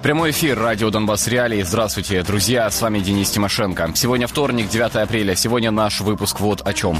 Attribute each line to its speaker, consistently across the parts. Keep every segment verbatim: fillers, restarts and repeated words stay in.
Speaker 1: Прямой эфир радио Донбасс Реалии. Здравствуйте, друзья, с вами Денис Тимошенко. Сегодня вторник, девятое апреля. Сегодня наш выпуск вот о чем.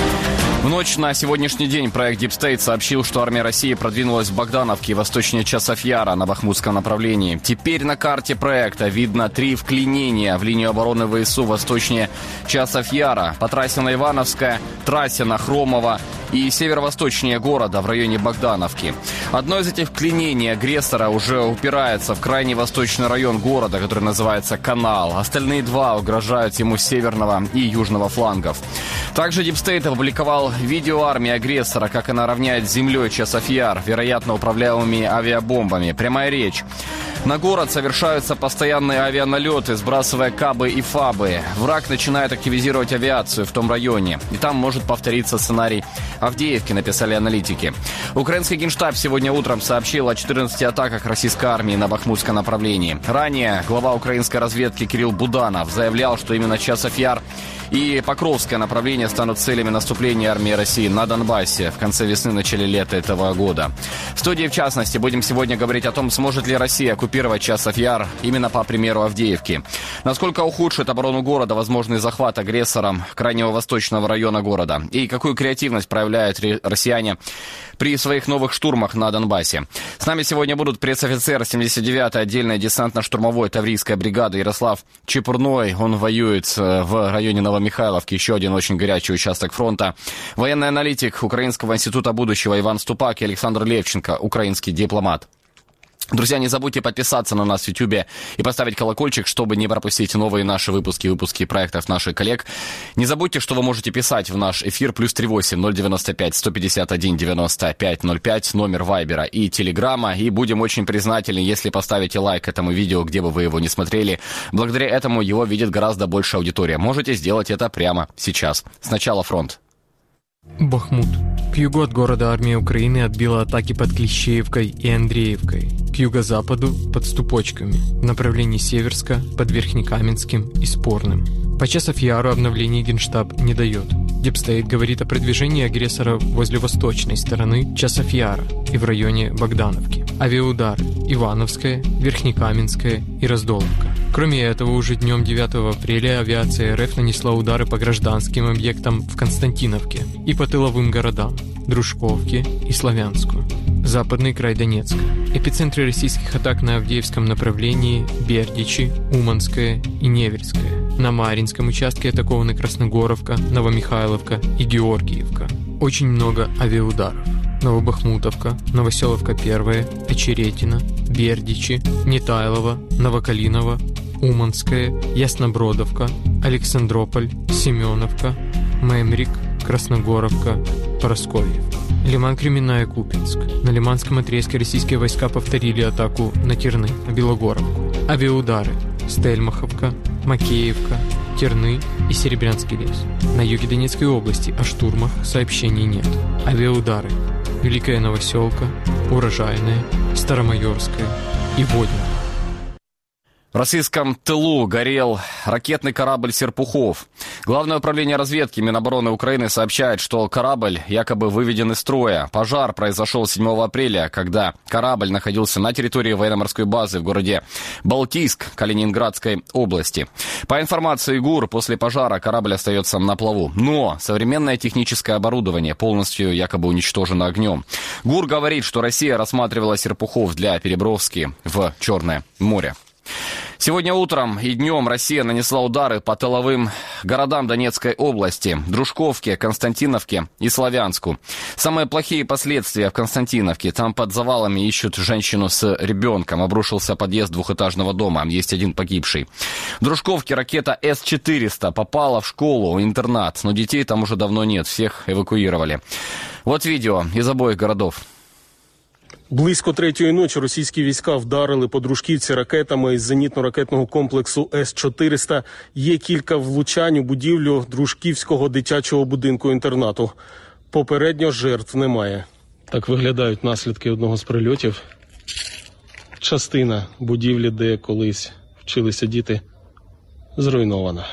Speaker 1: В ночь на сегодняшний день проект Deep State сообщил, что армия России продвинулась в Богдановке, восточнее Часов-Яра, на Бахмутском направлении. Теперь на карте проекта видно три вклинения в линию обороны ВСУ восточнее Часов-Яра, по трассе на Ивановское, трассе на Хромово и северо-восточнее города в районе Богдановки. Одно из этих вклинений агрессора уже упирается в крайний восточный район города, который называется Канал. Остальные два угрожают ему с северного и южного флангов. Также Deep State опубликовал видео армии агрессора, как она равняет с землей Часов-Яр, вероятно, управляемыми авиабомбами. Прямая речь. На город совершаются постоянные авианалеты, сбрасывая кабы и фабы. Враг начинает активизировать авиацию в том районе. И там может повториться сценарий Авдеевки, написали аналитики. Украинский генштаб сегодня утром сообщил о четырнадцати атаках российской армии на Бахмутском направлении. Ранее глава украинской разведки Кирилл Буданов заявлял, что именно Часов-Яр и Покровское направление станут целями наступления армии России на Донбассе в конце весны, начале лета этого года. В студии, в частности, будем сегодня говорить о том, сможет ли Россия оккупировать Часов-Яр именно по примеру Авдеевки. Насколько ухудшит оборону города возможный захват агрессором крайнего восточного района города. И какую креативность проявляют россияне при своих новых штурмах на Донбассе. С нами сегодня будут пресс-офицер семьдесят девятой отдельной десантно-штурмовой Таврийской бригады Ярослав Чепурной. Он воюет в районе Новомихайловки, еще один очень горячий участок фронта. Военный аналитик Украинского института будущего Иван Ступак и Александр Левченко, украинский дипломат. Друзья, не забудьте подписаться на нас в Ютубе и поставить колокольчик, чтобы не пропустить новые наши выпуски, выпуски проектов наших коллег. Не забудьте, что вы можете писать в наш эфир плюс три восемь ноль девяносто пять сто пятьдесят один девяносто пять ноль пять, номер Вайбера и Телеграма. И будем очень признательны, если поставите лайк этому видео, где бы вы его не смотрели. Благодаря этому его видит гораздо больше аудитория. Можете сделать это прямо сейчас. Сначала фронт.
Speaker 2: Бахмут. К югу от города армия Украины отбила атаки под Клещеевкой и Андреевкой. К юго-западу под Ступочками. В направлении Северска под Верхнекаменским и Спорным. По Часов-Яру обновлений Генштаб не дает. Deep State говорит о продвижении агрессора возле восточной стороны Часов-Яра и в районе Богдановки. Авиаудары Ивановская, Верхнекаменская и Раздоловка. Кроме этого, уже днем девятого апреля авиация РФ нанесла удары по гражданским объектам в Константиновке и по тыловым городам Дружковке и Славянску. Западный край Донецка. Эпицентры российских атак на Авдеевском направлении Бердичи, Уманское и Неверское. На Маринском участке атакованы Красногоровка, Новомихайловка и Георгиевка. Очень много авиаударов. Новобахмутовка, Новоселовка первая, Очеретино, Бердичи, Нетайлово, Новокалиново, Уманское, Яснобродовка, Александрополь, Семеновка, Мемрик, Красногоровка, Поросковьевка. Лиман-Кременная, Купинск. На Лиманском отрезке российские войска повторили атаку на Терны, на Белогоровку. Авиаудары Стельмаховка, Макеевка, Терны и Серебрянский лес. На юге Донецкой области о штурмах сообщений нет. Авиаудары Великая Новоселка, Урожайная, Старомайорская и Водина.
Speaker 1: В российском тылу горел ракетный корабль «Серпухов». Главное управление разведки Минобороны Украины сообщает, что корабль якобы выведен из строя. Пожар произошел седьмого апреля, когда корабль находился на территории военно-морской базы в городе Балтийск Калининградской области. По информации ГУР, после пожара корабль остается на плаву. Но современное техническое оборудование полностью якобы уничтожено огнем. ГУР говорит, что Россия рассматривала «Серпухов» для переброски в Черное море. Сегодня утром и днем Россия нанесла удары по тыловым городам Донецкой области, Дружковке, Константиновке и Славянску. Самые плохие последствия в Константиновке. Там под завалами ищут женщину с ребенком. Обрушился подъезд двухэтажного дома. Есть один погибший. В Дружковке ракета эс четыреста попала в школу-интернат. Но детей там уже давно нет. Всех эвакуировали. Вот видео из обоих городов.
Speaker 3: Близько третьої ночі російські війська вдарили по Дружківці ракетами із зенітно-ракетного комплексу ес чотириста. Є кілька влучань у будівлю Дружківського дитячого будинку-інтернату. Попередньо жертв немає. Так виглядають наслідки одного з прильотів. Частина будівлі, де колись вчилися діти, зруйнована.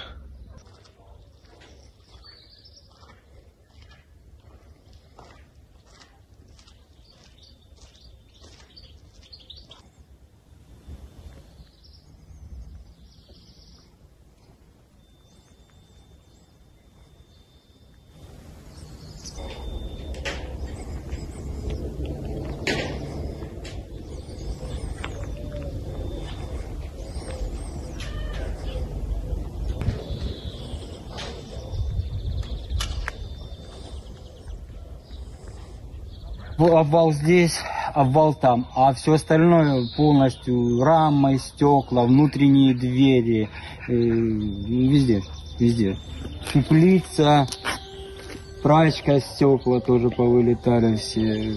Speaker 4: Обвал здесь, обвал там, а все остальное полностью рамы, стекла, внутренние двери, э, везде, везде. Теплица, прачка, стекла тоже повылетали все.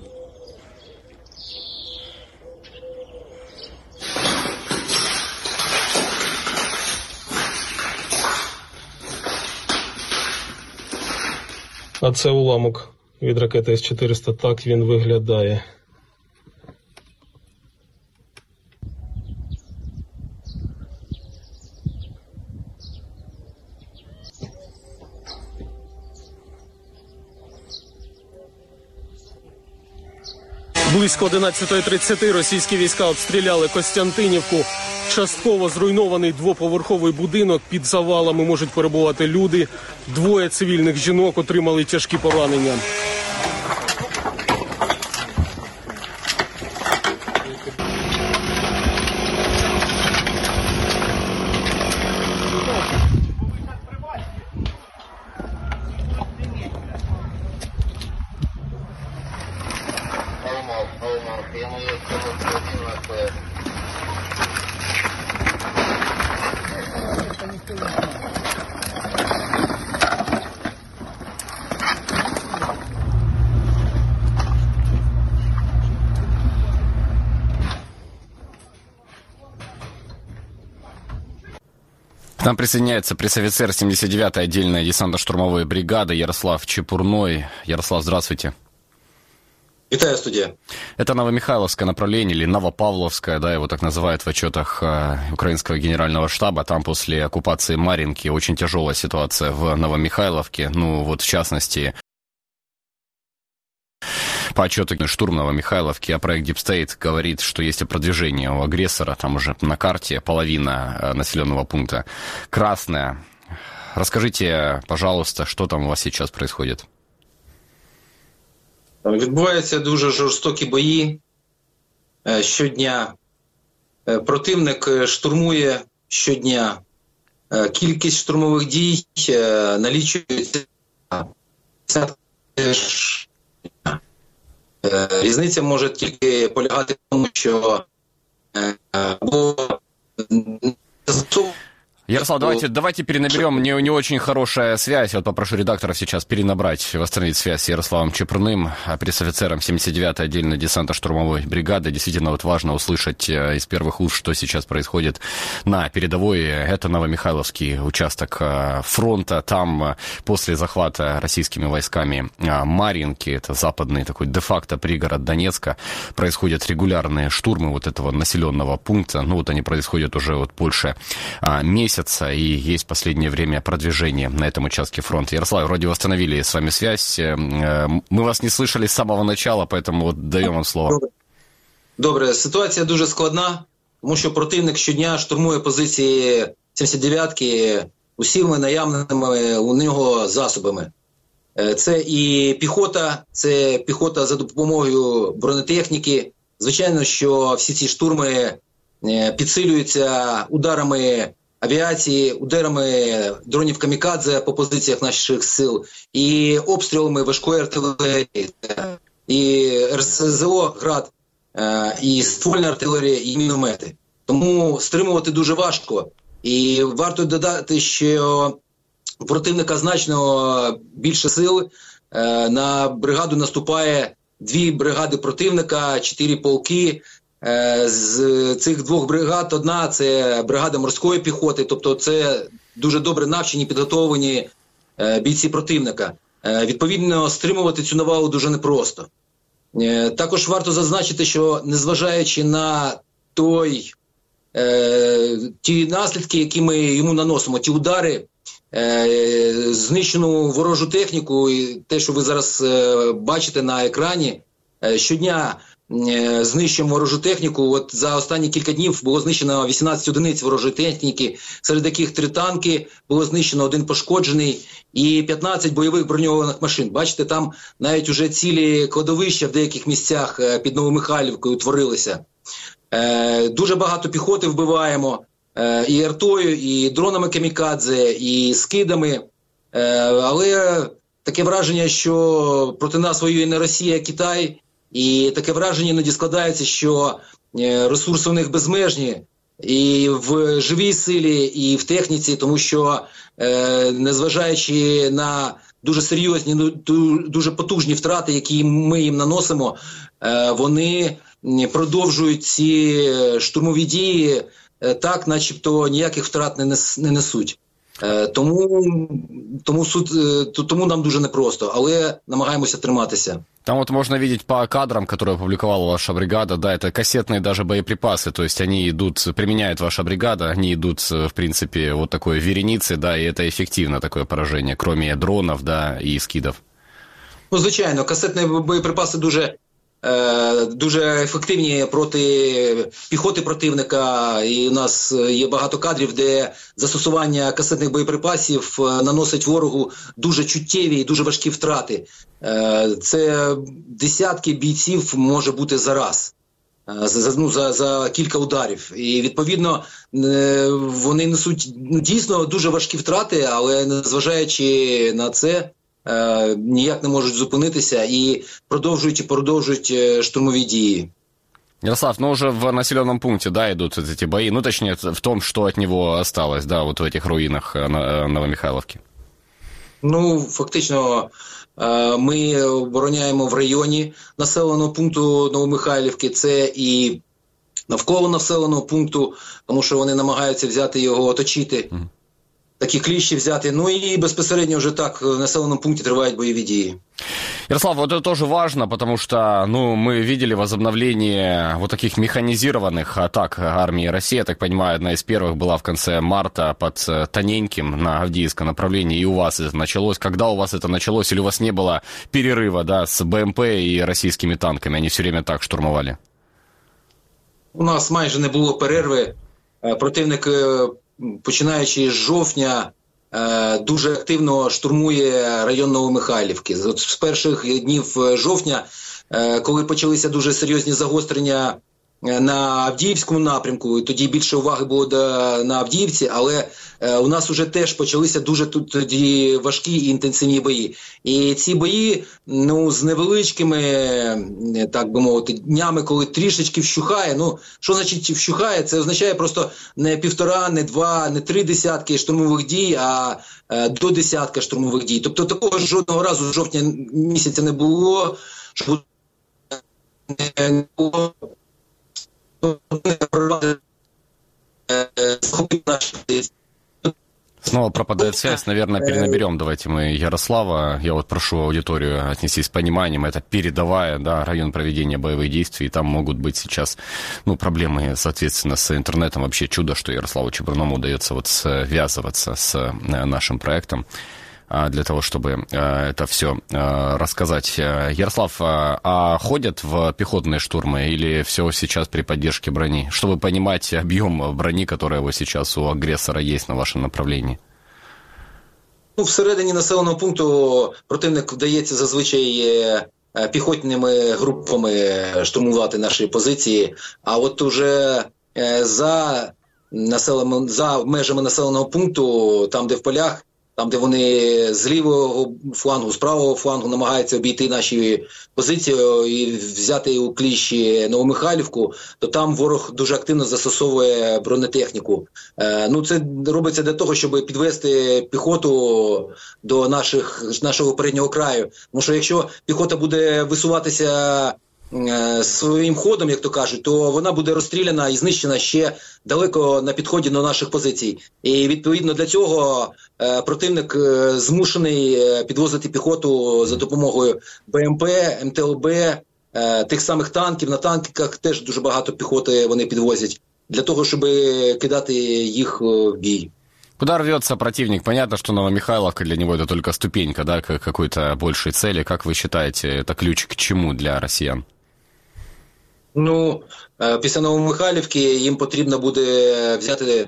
Speaker 3: А це уламок від ракети С чотириста, так він виглядає. Близько одинадцятої тридцяти російські війська обстріляли Костянтинівку. Частково зруйнований двоповерховий будинок, під завалами можуть перебувати люди. Двоє цивільних жінок отримали тяжкі поранення.
Speaker 1: К нам присоединяется пресс-офицер семьдесят девятой отдельной десантно-штурмовой бригады Ярослав Чепурной. Ярослав, здравствуйте.
Speaker 5: Витаю, студия.
Speaker 1: Это Новомихайловское направление, или Новопавловское, да, его так называют в отчетах э, украинского генерального штаба. Там после оккупации Марьинки очень тяжелая ситуация в Новомихайловке. Ну, вот в частности, по отчету штурм Новомихайловки, а проект Deep State говорит, что есть продвижение у агрессора. Там уже на карте половина населенного пункта красная. Расскажите, пожалуйста, что там у вас сейчас происходит?
Speaker 5: Відбуваються дуже жорстокі бої щодня. Противник штурмує щодня. Кількість штурмових дій налічується. Різниця може тільки полягати в тому, що або
Speaker 1: Ярослав, давайте, давайте перенаберем. Не, не очень хорошая связь. Вот попрошу редакторов сейчас перенабрать, восстановить связь с Ярославом Чепурным, пресс-офицером семьдесят девятой отдельной десантно-штурмовой бригады. Действительно, вот важно услышать из первых уст, что сейчас происходит на передовой. Это Новомихайловский участок фронта. Там после захвата российскими войсками Марьинки, это западный такой де-факто пригород Донецка, происходят регулярные штурмы вот этого населенного пункта. Ну вот они происходят уже вот больше месяца. И есть в последнее время продвижение на этом участке фронта. Ярослав, вроде восстановили с вами связь. Мы вас не слышали с самого начала, поэтому вот даем вам слово.
Speaker 5: Добре. Добре. Ситуація дуже складна, тому що противник щодня штурмує позиції сімдесят дев'ятки усіми наявними у нього засобами. Це і піхота, це піхота за допомогою бронетехніки. Звичайно, що всі ці штурми підсилюються ударами авіації, ударами дронів камікадзе по позиціях наших сил і обстрілами важкої артилерії, і РСЗО «Град», і ствольна артилерія, і міномети. Тому стримувати дуже важко. І варто додати, що у противника значно більше сил. На бригаду наступає дві бригади противника, чотири полки. З цих двох бригад одна – це бригада морської піхоти, тобто це дуже добре навчені, підготовлені бійці противника. Відповідно, стримувати цю навалу дуже непросто. Також варто зазначити, що незважаючи на той, ті наслідки, які ми йому наносимо, ті удари, знищену ворожу техніку, і те, що ви зараз бачите на екрані, щодня знищуємо ворожу техніку. От за останні кілька днів було знищено вісімнадцять одиниць ворожої техніки, серед яких три танки, було знищено один пошкоджений і п'ятнадцять бойових броньованих машин. Бачите, там навіть уже цілі кладовища в деяких місцях під Новомихайлівкою утворилися. Е, дуже багато піхоти вбиваємо е, і артою, і дронами камікадзе, і скидами. Е, але таке враження, що проти нас воює не Росія, а Китай. І таке враження іноді складається, що ресурси у них безмежні і в живій силі, і в техніці, тому що, е, незважаючи на дуже серйозні, дуже потужні втрати, які ми їм наносимо, е, вони продовжують ці штурмові дії е, так, начебто ніяких втрат не, нес, не несуть. Е, тому, тому, суд, е, тому нам дуже непросто, але намагаємося триматися.
Speaker 1: Там вот можно видеть по кадрам, которые опубликовала ваша бригада, да, это кассетные даже боеприпасы, то есть они идут, применяет ваша бригада, они идут, в принципе, вот такой вереницей, да, и это эффективно, такое поражение, кроме дронов, да, и скидов.
Speaker 5: Ну, звичайно, касетні боєприпаси дуже, е, дуже ефективні проти піхоти противника, і у нас є багато кадрів, де застосування касетних боєприпасів наносить ворогу дуже чуттєві і дуже важкі втрати. Е, це десятки бійців може бути за раз, е, за, ну, за, за кілька ударів. І, відповідно, е, вони несуть ну, дійсно дуже важкі втрати, але незважаючи на це, Е, ніяк не можуть зупинитися і продовжують і продовжують штурмові дії.
Speaker 1: Ярослав, ну уже в населенном пункте, да, идут эти бои, ну точнее в том, что от него осталось, да, вот в этих руинах Новомихайловки.
Speaker 5: Ну, фактично, е, ми обороняємо в районі населеного пункту Новомихайлівки, це і навколо населеного пункту, тому що вони намагаються взяти його, оточити. Mm. Такі кліщі взяти. Ну и безпосередньо уже так в населенном пункте тривають боевые действия.
Speaker 1: Ярослав, вот это тоже важно, потому что, ну, мы видели возобновление вот таких механизированных атак армии России. Я так понимаю, одна из первых была в конце марта под Тоненьким на Авдеевском направлении, и у вас это началось. Когда у вас это началось, или у вас не было перерыва, да, с БМП и российскими танками? Они все время так штурмовали?
Speaker 5: У нас майже не було перерви. Противник, починаючи з жовтня, дуже активно штурмує район Новомихайлівки. З перших днів жовтня, коли почалися дуже серйозні загострення на Авдіївському напрямку, тоді більше уваги було до, на Авдіївці, але е, у нас вже теж почалися дуже тут тоді важкі і інтенсивні бої. І ці бої, ну, з невеличкими, так би мовити, днями, коли трішечки вщухає, ну, що значить вщухає? Це означає просто не півтора, не два, не три десятки штурмових дій, а е, до десятка штурмових дій. Тобто такого жодного разу з жовтня місяця не було, щоб не було.
Speaker 1: Снова пропадает связь, наверное, перенаберем. Давайте мы Ярослава. Я вот прошу аудиторию отнестись с пониманием. Это передовая, да, район проведения боевых действий. И там могут быть сейчас, ну, проблемы, соответственно, с интернетом. Вообще чудо, что Ярославу Чебурному удается вот связываться с нашим проектом для того, чтобы это все рассказать. Ярослав, а ходят в пехотные штурмы или все сейчас при поддержке брони? Чтобы понимать объем брони, которая вот сейчас у агрессора есть на вашем направлении.
Speaker 5: Ну, всередині населеного пункту противник вдається зазвичай піхотними групами штурмувати наші позиції, а от уже за, населеним, за межами населеного пункту, там де в полях, там, де вони з лівого флангу, з правого флангу намагаються обійти наші позиції і взяти у кліщі Новомихайлівку, то там ворог дуже активно застосовує бронетехніку. Е, ну, це робиться для того, щоб підвести піхоту до наших, нашого переднього краю. Тому що якщо піхота буде висуватися своїм ходом, як то кажуть, то вона буде розстріляна і знищена ще далеко на підході до наших позицій. І відповідно для цього е, противник е, змушений підвозити піхоту за допомогою БМП, МТЛБ, е, тих самих танків. На танках теж дуже багато піхоти вони підвозять, для того, щоб кидати їх в бій.
Speaker 1: Куда рвется противник? Понятно, что Новомихайловка для него это только ступенька, да, к какой-то большей цели. Как вы считаете, это ключ к чему для россиян?
Speaker 5: Ну, після Новомихайлівки їм потрібно буде взяти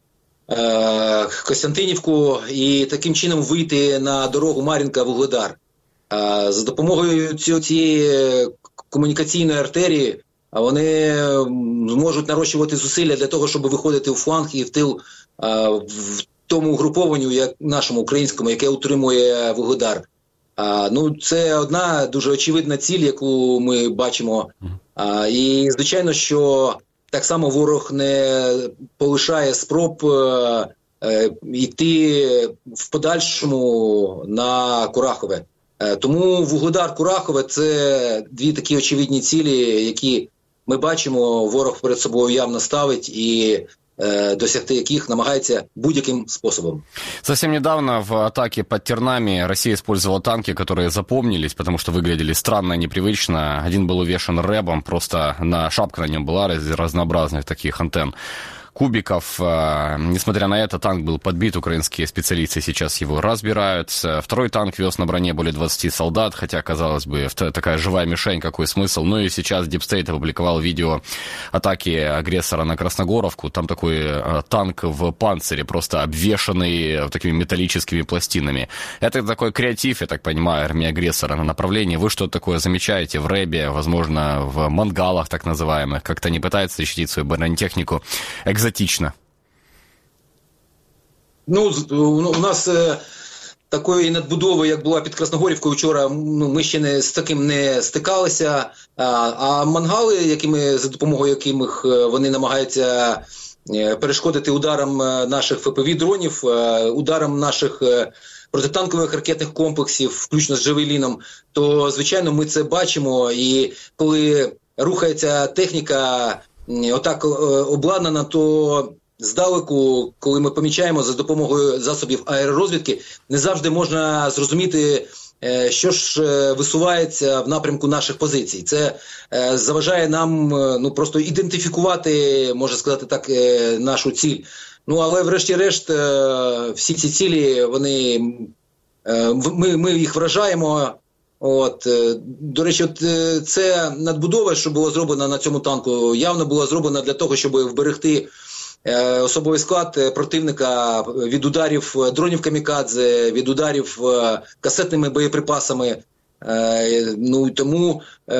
Speaker 5: е, Костянтинівку і таким чином вийти на дорогу Мар'їнка-Вугледар. Е, за допомогою цієї комунікаційної артерії вони зможуть нарощувати зусилля для того, щоб виходити у фланг і в тил е, в тому угрупованню, як нашому українському, яке утримує Вугледар. А, ну, це одна дуже очевидна ціль, яку ми бачимо. А, і, звичайно, що так само ворог не полишає спроб е, е, йти в подальшому на Курахове. Е, тому Вугледар, Курахове – це дві такі очевидні цілі, які ми бачимо, ворог перед собою явно ставить і досягти яких намагается будь-яким способом.
Speaker 1: Совсем недавно в атаке под Тернами Россия использовала танки, которые запомнились, потому что выглядели странно и непривычно. Один был увешан рэбом, просто на шапка на нем была из разнообразных таких антенн. Кубиков. Несмотря на это, танк был подбит, украинские специалисты сейчас его разбирают. Второй танк вез на броне более двадцати солдат, хотя, казалось бы, такая живая мишень, какой смысл. Ну и сейчас Deep State опубликовал видео атаки агрессора на Красногоровку. Там такой танк в панцире, просто обвешанный такими металлическими пластинами. Это такой креатив, я так понимаю, армии агрессора на направлении. Вы что-то такое замечаете в рэбе, возможно, в мангалах так называемых? Как-то не пытаются защитить свою бронетехнику экзотично?
Speaker 5: Ну, у нас е, такої надбудови, як була під Красногорівкою вчора, ну, ми ще не з таким не стикалися. А, а мангали, якими, за допомогою яких вони намагаються перешкодити ударам наших еф пе ві-дронів, ударам наших протитанкових ракетних комплексів, включно з Джавеліном, то, звичайно, ми це бачимо. І коли рухається техніка отак обладнана, то здалеку, коли ми помічаємо за допомогою засобів аеророзвідки, не завжди можна зрозуміти, що ж висувається в напрямку наших позицій. Це заважає нам, ну, просто ідентифікувати, можна сказати так, нашу ціль. Ну, але врешті-решт всі ці цілі, вони, ми, ми їх вражаємо. От, до речі, от це надбудова, що була зроблена на цьому танку, явно була зроблена для того, щоб вберегти особовий склад противника від ударів дронів камікадзе, від ударів касетними боєприпасами. Ну, тому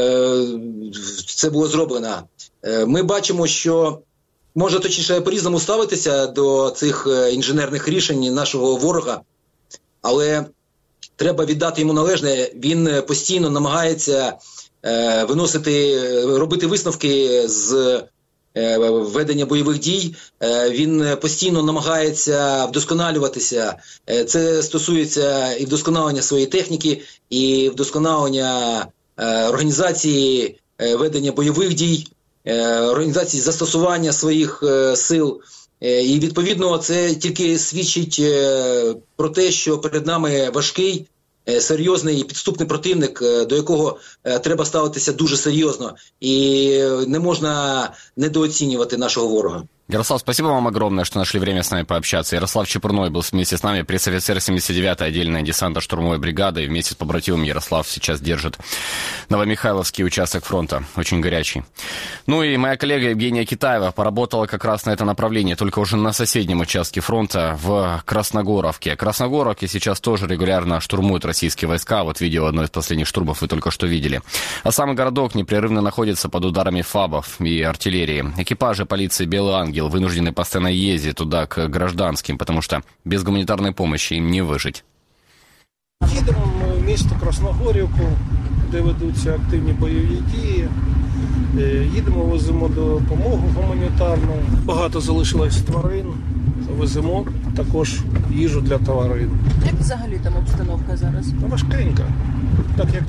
Speaker 5: це було зроблено. Ми бачимо, що може точніше по-різному ставитися до цих інженерних рішень нашого ворога, але треба віддати йому належне, він постійно намагається е, виносити, робити висновки з е, ведення бойових дій, е, він постійно намагається вдосконалюватися. Е, це стосується і вдосконалення своєї техніки, і вдосконалення е, організації е, ведення бойових дій, е, організації застосування своїх е, сил. І, відповідно, це тільки свідчить про те, що перед нами важкий, серйозний і підступний противник, до якого треба ставитися дуже серйозно. І не можна недооцінювати нашого ворога.
Speaker 1: Ярослав, спасибо вам огромное, что нашли время с нами пообщаться. Ярослав Чепурной был вместе с нами, пресс-офицер семьдесят девятой отдельной десантно-штурмовой бригады. И вместе с побратимом Ярослав сейчас держит Новомихайловский участок фронта, очень горячий. Ну и моя коллега Евгения Китаева поработала как раз на это направление, только уже на соседнем участке фронта в Красногоровке. Красногоровке сейчас тоже регулярно штурмуют российские войска. Вот видео одной из последних штурмов вы только что видели. А сам городок непрерывно находится под ударами фабов и артиллерии. Экипажи полиции «Белый ангел» вынуждены постоянно ездить туда к гражданским, потому что без гуманитарной помощи им не выжить.
Speaker 6: Їдемо в місто Красногорівку, де ведуться активні бойові дії. Їдемо, веземо допомогу гуманітарну. Багато залишилось тварин, веземо також їжу для тварин.
Speaker 7: Як взагалі там обстановка зараз?
Speaker 6: Важкенька. Так як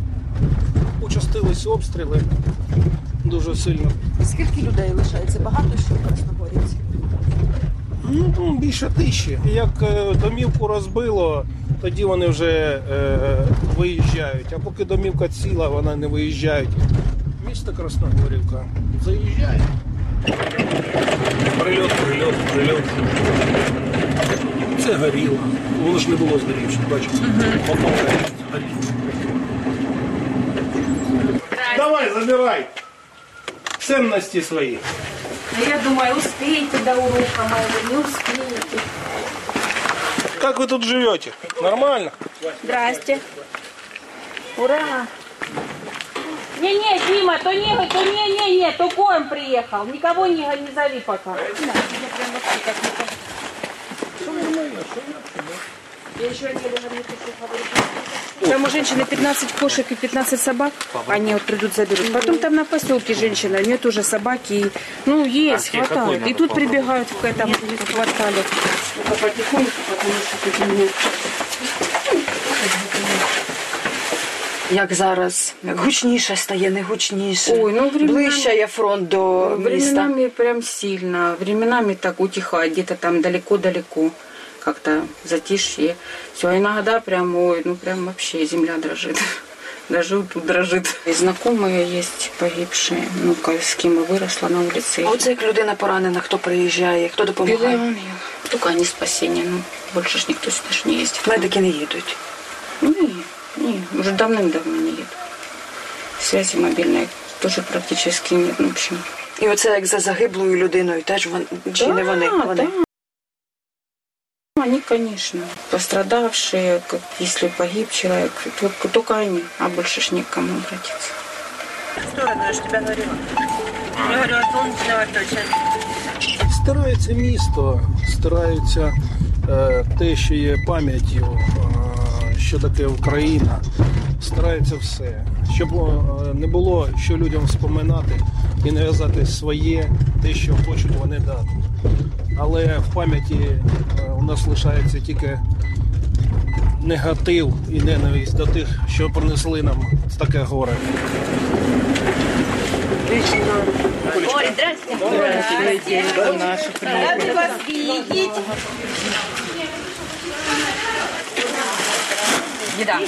Speaker 6: участились обстріли дуже сильно.
Speaker 7: Скільки людей лишається? Багато що в Красногорівці?
Speaker 6: Ну, більше тисячі. Як домівку розбило, тоді вони вже е, виїжджають. А поки домівка ціла, вони не виїжджають. Місто Красногорівка. Заїжджає. Прильот, прильот, прильот. Це горіло. Воно ж не було згорівши, бачите? Попало, горіло. Давай, забирай. Ценности свои.
Speaker 8: Я думаю, успеете до урока моего, не успеете.
Speaker 6: Как вы тут живете? Нормально?
Speaker 8: Здрасте. Ура. Не-не, Дима, то не, то не-не-не, то Коем приехал. Никого не, не зови пока. Я еще не говорю, что говорю. Там у женщины пятнадцать кошек и пятнадцать собак. Они вот придут, заберут. Потом там на поселке женщина, у нее тоже собаки. И, ну, есть, а хватает. И тут прибегают к этому квартале. Потихоньку, потому что тут у меня...
Speaker 7: Як зараз? Як гучніше стає, не гучніше?
Speaker 8: Ой, ну, временами...
Speaker 7: Ближче є фронт до міста?
Speaker 8: Временами прям сильно. Временами так утихает, где-то там далеко-далеко. Как-то затишье. Все, иногда прям, ой, ну прям вообще земля дрожит. Даже тут дрожит. И знакомые есть погибшие, ну, с кем я выросла на улице.
Speaker 7: А оце як людина поранена, хто приїжджає, хто допомагає?
Speaker 8: Белый только они спасения, ну, больше ж никто сюда ж не ездит.
Speaker 7: Медики не їдуть?
Speaker 8: Не, не, уже давным-давно не едут. Связи мобильной тоже практически нет, в общем.
Speaker 7: І оце як за загиблою людиною теж вон, чи
Speaker 8: да,
Speaker 7: не вони? Вони?
Speaker 8: Да. Они, конечно, пострадавшие, как, если погиб человек, только, только они, а больше ж некому обратиться.
Speaker 9: В сторону, я же тебя говорила. Я говорила, солнечного точно.
Speaker 6: Стирається місто, стирається е, те, що є пам'яттю, е, що таке Україна. Стирається все. Щоб е, не було, що людям вспоминати і нав'язати своє, те, що хочуть вони дати. Але в пам'яті е, у нас лишається тільки негатив і ненависть до тих, що принесли нам таке горе.
Speaker 9: Ой, здрасте. Здравствуйте. Рады вас видеть.
Speaker 7: Еда.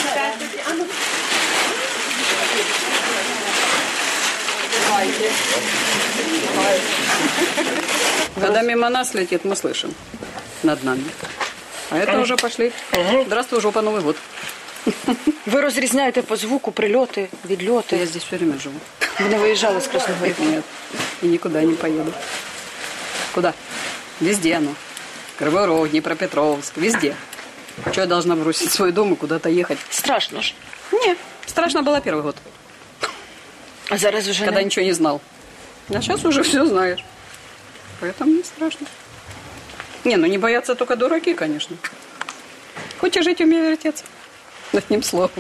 Speaker 10: Когда мимо нас летит, мы слышим над нами. А это уже пошли. Здравствуй, жопа, Новый год.
Speaker 7: Ви розрізняєте по звуку прильоти, відльоти?
Speaker 10: Я здесь все время живу.
Speaker 7: Ви не виїжджали з Красногорівки?
Speaker 10: Нет. И никуда не поеду. Куда? Везде оно. Кривой Рог, Днепропетровск, везде. Что я должна бросить свой дом и куда-то ехать?
Speaker 7: Страшно ж.
Speaker 10: Нет, страшно было первый год.
Speaker 7: А зараз уже
Speaker 10: Когда
Speaker 7: не...
Speaker 10: ничего не знал. А сейчас уже все знаешь. Поэтому не страшно. Не, ну не боятся только дураки, конечно. Хоть и жить, умею вертеться. Одним словом.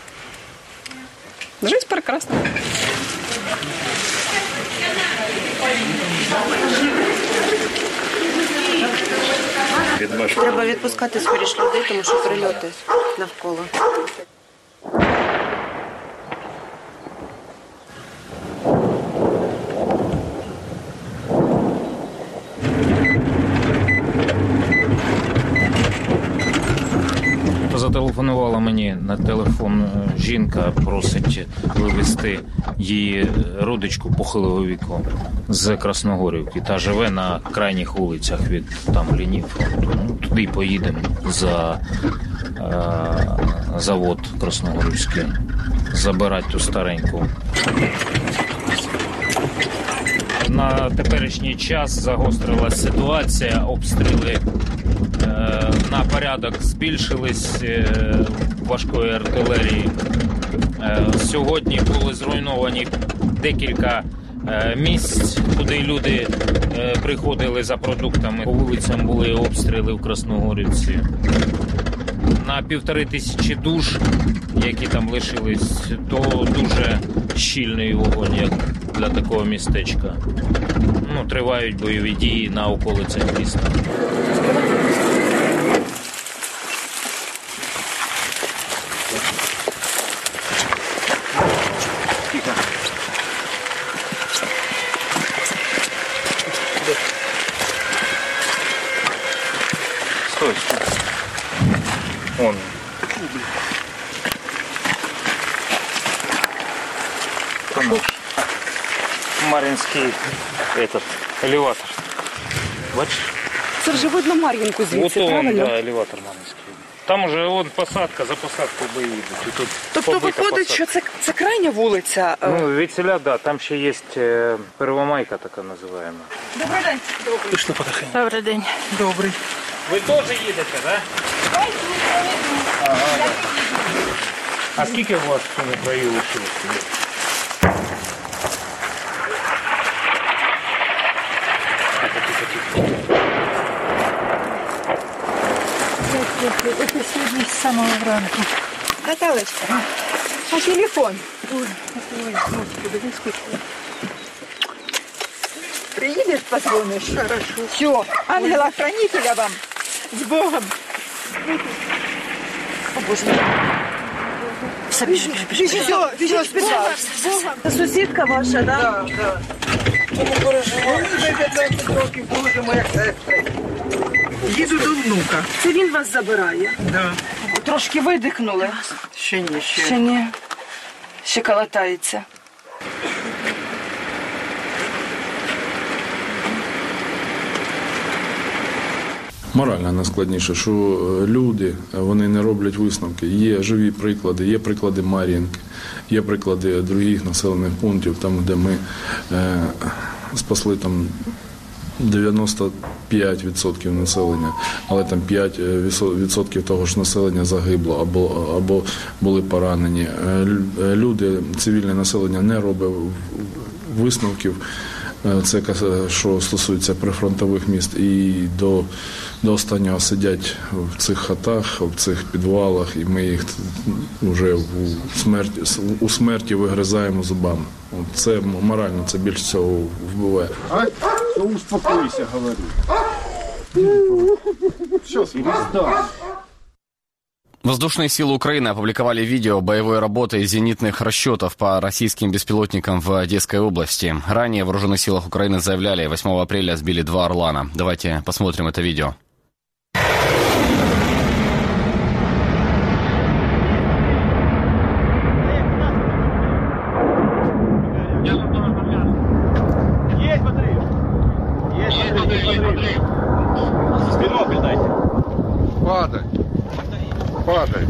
Speaker 10: Жизнь прекрасна.
Speaker 9: Треба відпускати скоріш людей, тому що прильоти навколо.
Speaker 11: Зателефонувала мені на телефон жінка, просить вивезти її родичку похилого віку з Красногорівки. Та живе на крайніх вулицях від там лінії фронту. Ну, туди й поїдемо за е, завод Красногорівський, забирати ту стареньку. На теперішній час загострилась ситуація, обстріли е, на порядок збільшились е, важкої артилерії. Е, сьогодні були зруйновані декілька е, місць, куди люди е, приходили за продуктами. По вулицям були обстріли в Красногорівці. На півтори тисячі душ, які там лишились, то дуже щільний вогонь, як для такого містечка. Ну, тривають бойові дії на околицях міста. Стой, стой. Он. Мар'їнський этот, елеватор. Бачиш?
Speaker 10: Це вже видно Мар'їнку звідси,
Speaker 11: вот он,
Speaker 10: правильно?
Speaker 11: да, елеватор Мар'їнський. Там уже вон посадка, за посадкою бої йдуть. І тут
Speaker 7: Тобто
Speaker 11: побита
Speaker 7: виходить,
Speaker 11: посадка.
Speaker 7: що це, це крайня вулиця? е,
Speaker 11: Ну, від селя, да, там ще є е, Первомайка така називаємо.
Speaker 9: Добрий день.
Speaker 6: Пішли потихеньку.
Speaker 9: Добрий день.
Speaker 6: Добрий.
Speaker 11: Ви теж їдете, так? Да? Ага, да. А скільки у вас в цьому краю лишилося?
Speaker 9: Це сьогодні з самого ранку. Наталочка, а телефон? Ой, ой, господи, не скучно. Приедешь, позвонишь? Хорошо. Все, ангела-хранителя вам. С Богом.
Speaker 7: О, Боже мой. Все, біжи, біжи, біжи.
Speaker 9: Все, все, спитав. З Богом. Це сусідка ваша, да? Так, так. Чому переживаю? Вже п'ятнадцять років, Боже моя сестра. Їду до внука.
Speaker 7: Це він вас забирає?
Speaker 9: Да.
Speaker 7: Трошки видихнули?
Speaker 9: Ще ні, ще.
Speaker 7: Ще ні. Ще калатається.
Speaker 12: Морально найскладніше, що люди, вони не роблять висновки. Є живі приклади, є приклади Мар'їнки, є приклади других населених пунктів, там, де ми е, спасли там дев'яносто п'ять відсотків населення, але там п'ять відсотків того ж населення загибло або, або були поранені. Люди, цивільне населення не робить висновків. Це що стосується прифронтових міст, і до, до останнього сидять в цих хатах, в цих підвалах, і ми їх вже у смерті, у смерті вигризаємо зубами. Це морально, це більше всього вбиває.
Speaker 13: А? Ну, успокойся, говорю. Сейчас, да.
Speaker 1: Воздушные силы Украины опубликовали видео боевой работы зенитных расчетов по российским беспилотникам в Одесской области. Ранее в Вооруженных силах Украины заявляли, восьмого апреля сбили два «Орлана». Давайте посмотрим это видео.
Speaker 13: Есть батарея? Есть батарея. Бинокль дайте. Падай. Падай.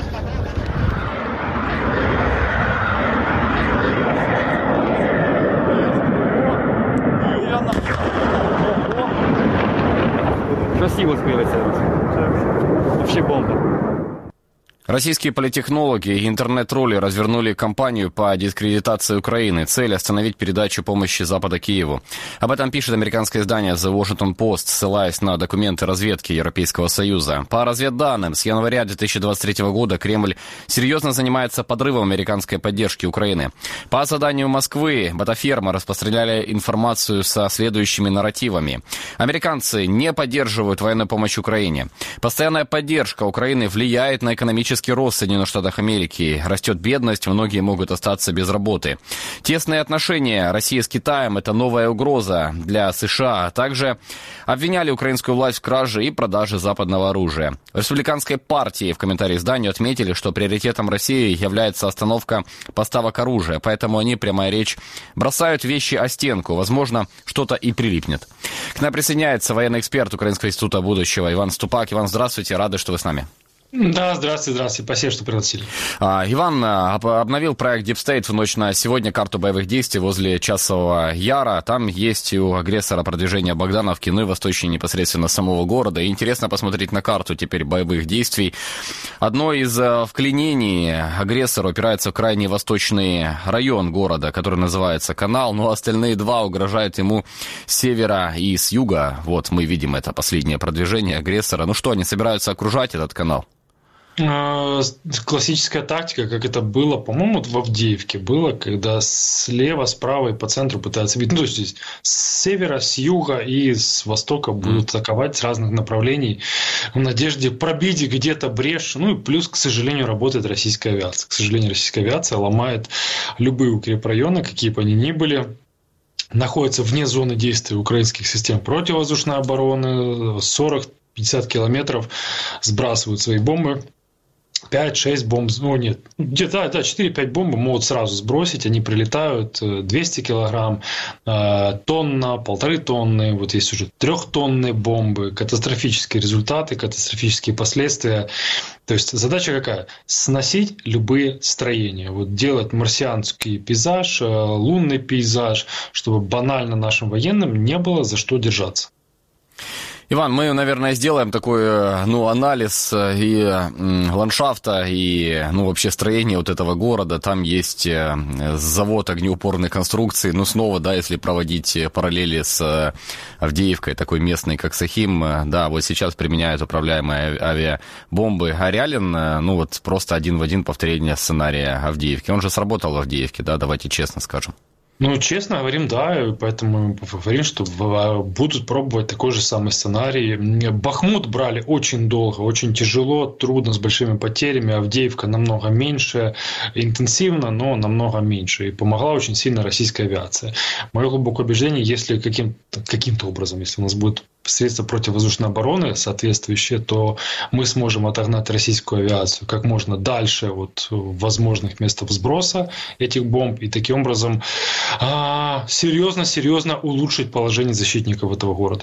Speaker 14: Красиво сбилось. Вообще бомба.
Speaker 1: Российские политтехнологи и интернет-тролли развернули кампанию по дискредитации Украины. Цель – остановить передачу помощи Запада Киеву. Об этом пишет американское издание The Washington Post, ссылаясь на документы разведки Европейского Союза. По разведданным, с января две тысячи двадцать третьего года Кремль серьезно занимается подрывом американской поддержки Украины. По заданию Москвы ботафермы распространяли информацию со следующими нарративами. Американцы не поддерживают военную помощь Украине. Постоянная поддержка Украины влияет на экономический рост в Соединенных Штатах Америки. Растет бедность, многие могут остаться без работы. Тесные отношения России с Китаем – это новая угроза для США. А также обвиняли украинскую власть в краже и продаже западного оружия. В республиканской партии в комментарии изданию отметили, что приоритетом России является остановка поставок оружия. Поэтому они, прямая речь, бросают вещи о стенку. Возможно, что-то и прилипнет. К нам присоединяется военный эксперт Украинского института будущего Иван Ступак. Иван, здравствуйте, рады, что вы с нами.
Speaker 15: Да, здравствуйте, здравствуйте. Спасибо, что пригласили.
Speaker 1: А, Иван обновил проект Deep State в ночь на сегодня карту боевых действий возле Часового Яра. Там есть у агрессора продвижение Богдановки, ну и восточнее непосредственно самого города. И интересно посмотреть на карту теперь боевых действий. Одно из вклинений агрессора упирается в крайне восточный район города, который называется Канал, но остальные два угрожают ему с севера и с юга. Вот мы видим это последнее продвижение агрессора. Ну что, они собираются окружать этот канал?
Speaker 15: Классическая тактика, как это было, по-моему, в Авдеевке было, когда слева, справа и по центру пытаются бить. Ну, то есть с севера, с юга и с востока будут атаковать с разных направлений в надежде пробить где-то брешь. Ну и плюс, к сожалению, работает российская авиация. К сожалению, российская авиация ломает любые укрепрайоны, какие бы они ни были. Находится вне зоны действия украинских систем противовоздушной обороны. сорок-пятьдесят километров сбрасывают свои бомбы. пять-шесть бомб, ну нет, где-то да, четыре-пять бомб могут сразу сбросить, они прилетают двести килограмм, тонна, полторы тонны, вот есть уже трехтонные бомбы, катастрофические результаты, катастрофические последствия. То есть задача какая? Сносить любые строения, вот делать марсианский пейзаж, лунный пейзаж, чтобы банально нашим военным не было за что держаться.
Speaker 1: Иван, мы, наверное, сделаем такой, ну, анализ и ландшафта, и, ну, вообще строения вот этого города. Там есть завод огнеупорных конструкций. Ну, снова, да, если проводить параллели с Авдеевкой, такой местной, как Сахим, да, вот сейчас применяют управляемые авиабомбы. А реален, ну, вот просто один в один повторение сценария Авдеевки. Он же сработал в Авдеевке, да, давайте честно скажем.
Speaker 15: Ну, честно говорим, да, поэтому говорим, что будут пробовать такой же самый сценарий. Бахмут брали очень долго, очень тяжело, трудно, с большими потерями. Авдеевка намного меньше, интенсивно, но намного меньше. И помогла очень сильно российская авиация. Мое глубокое убеждение, если каким-то, каким-то образом, если у нас будет средства противовоздушной обороны соответствующие, то мы сможем отогнать российскую авиацию как можно дальше от возможных мест сброса этих бомб и таким образом серьезно-серьезно улучшить положение защитников этого города.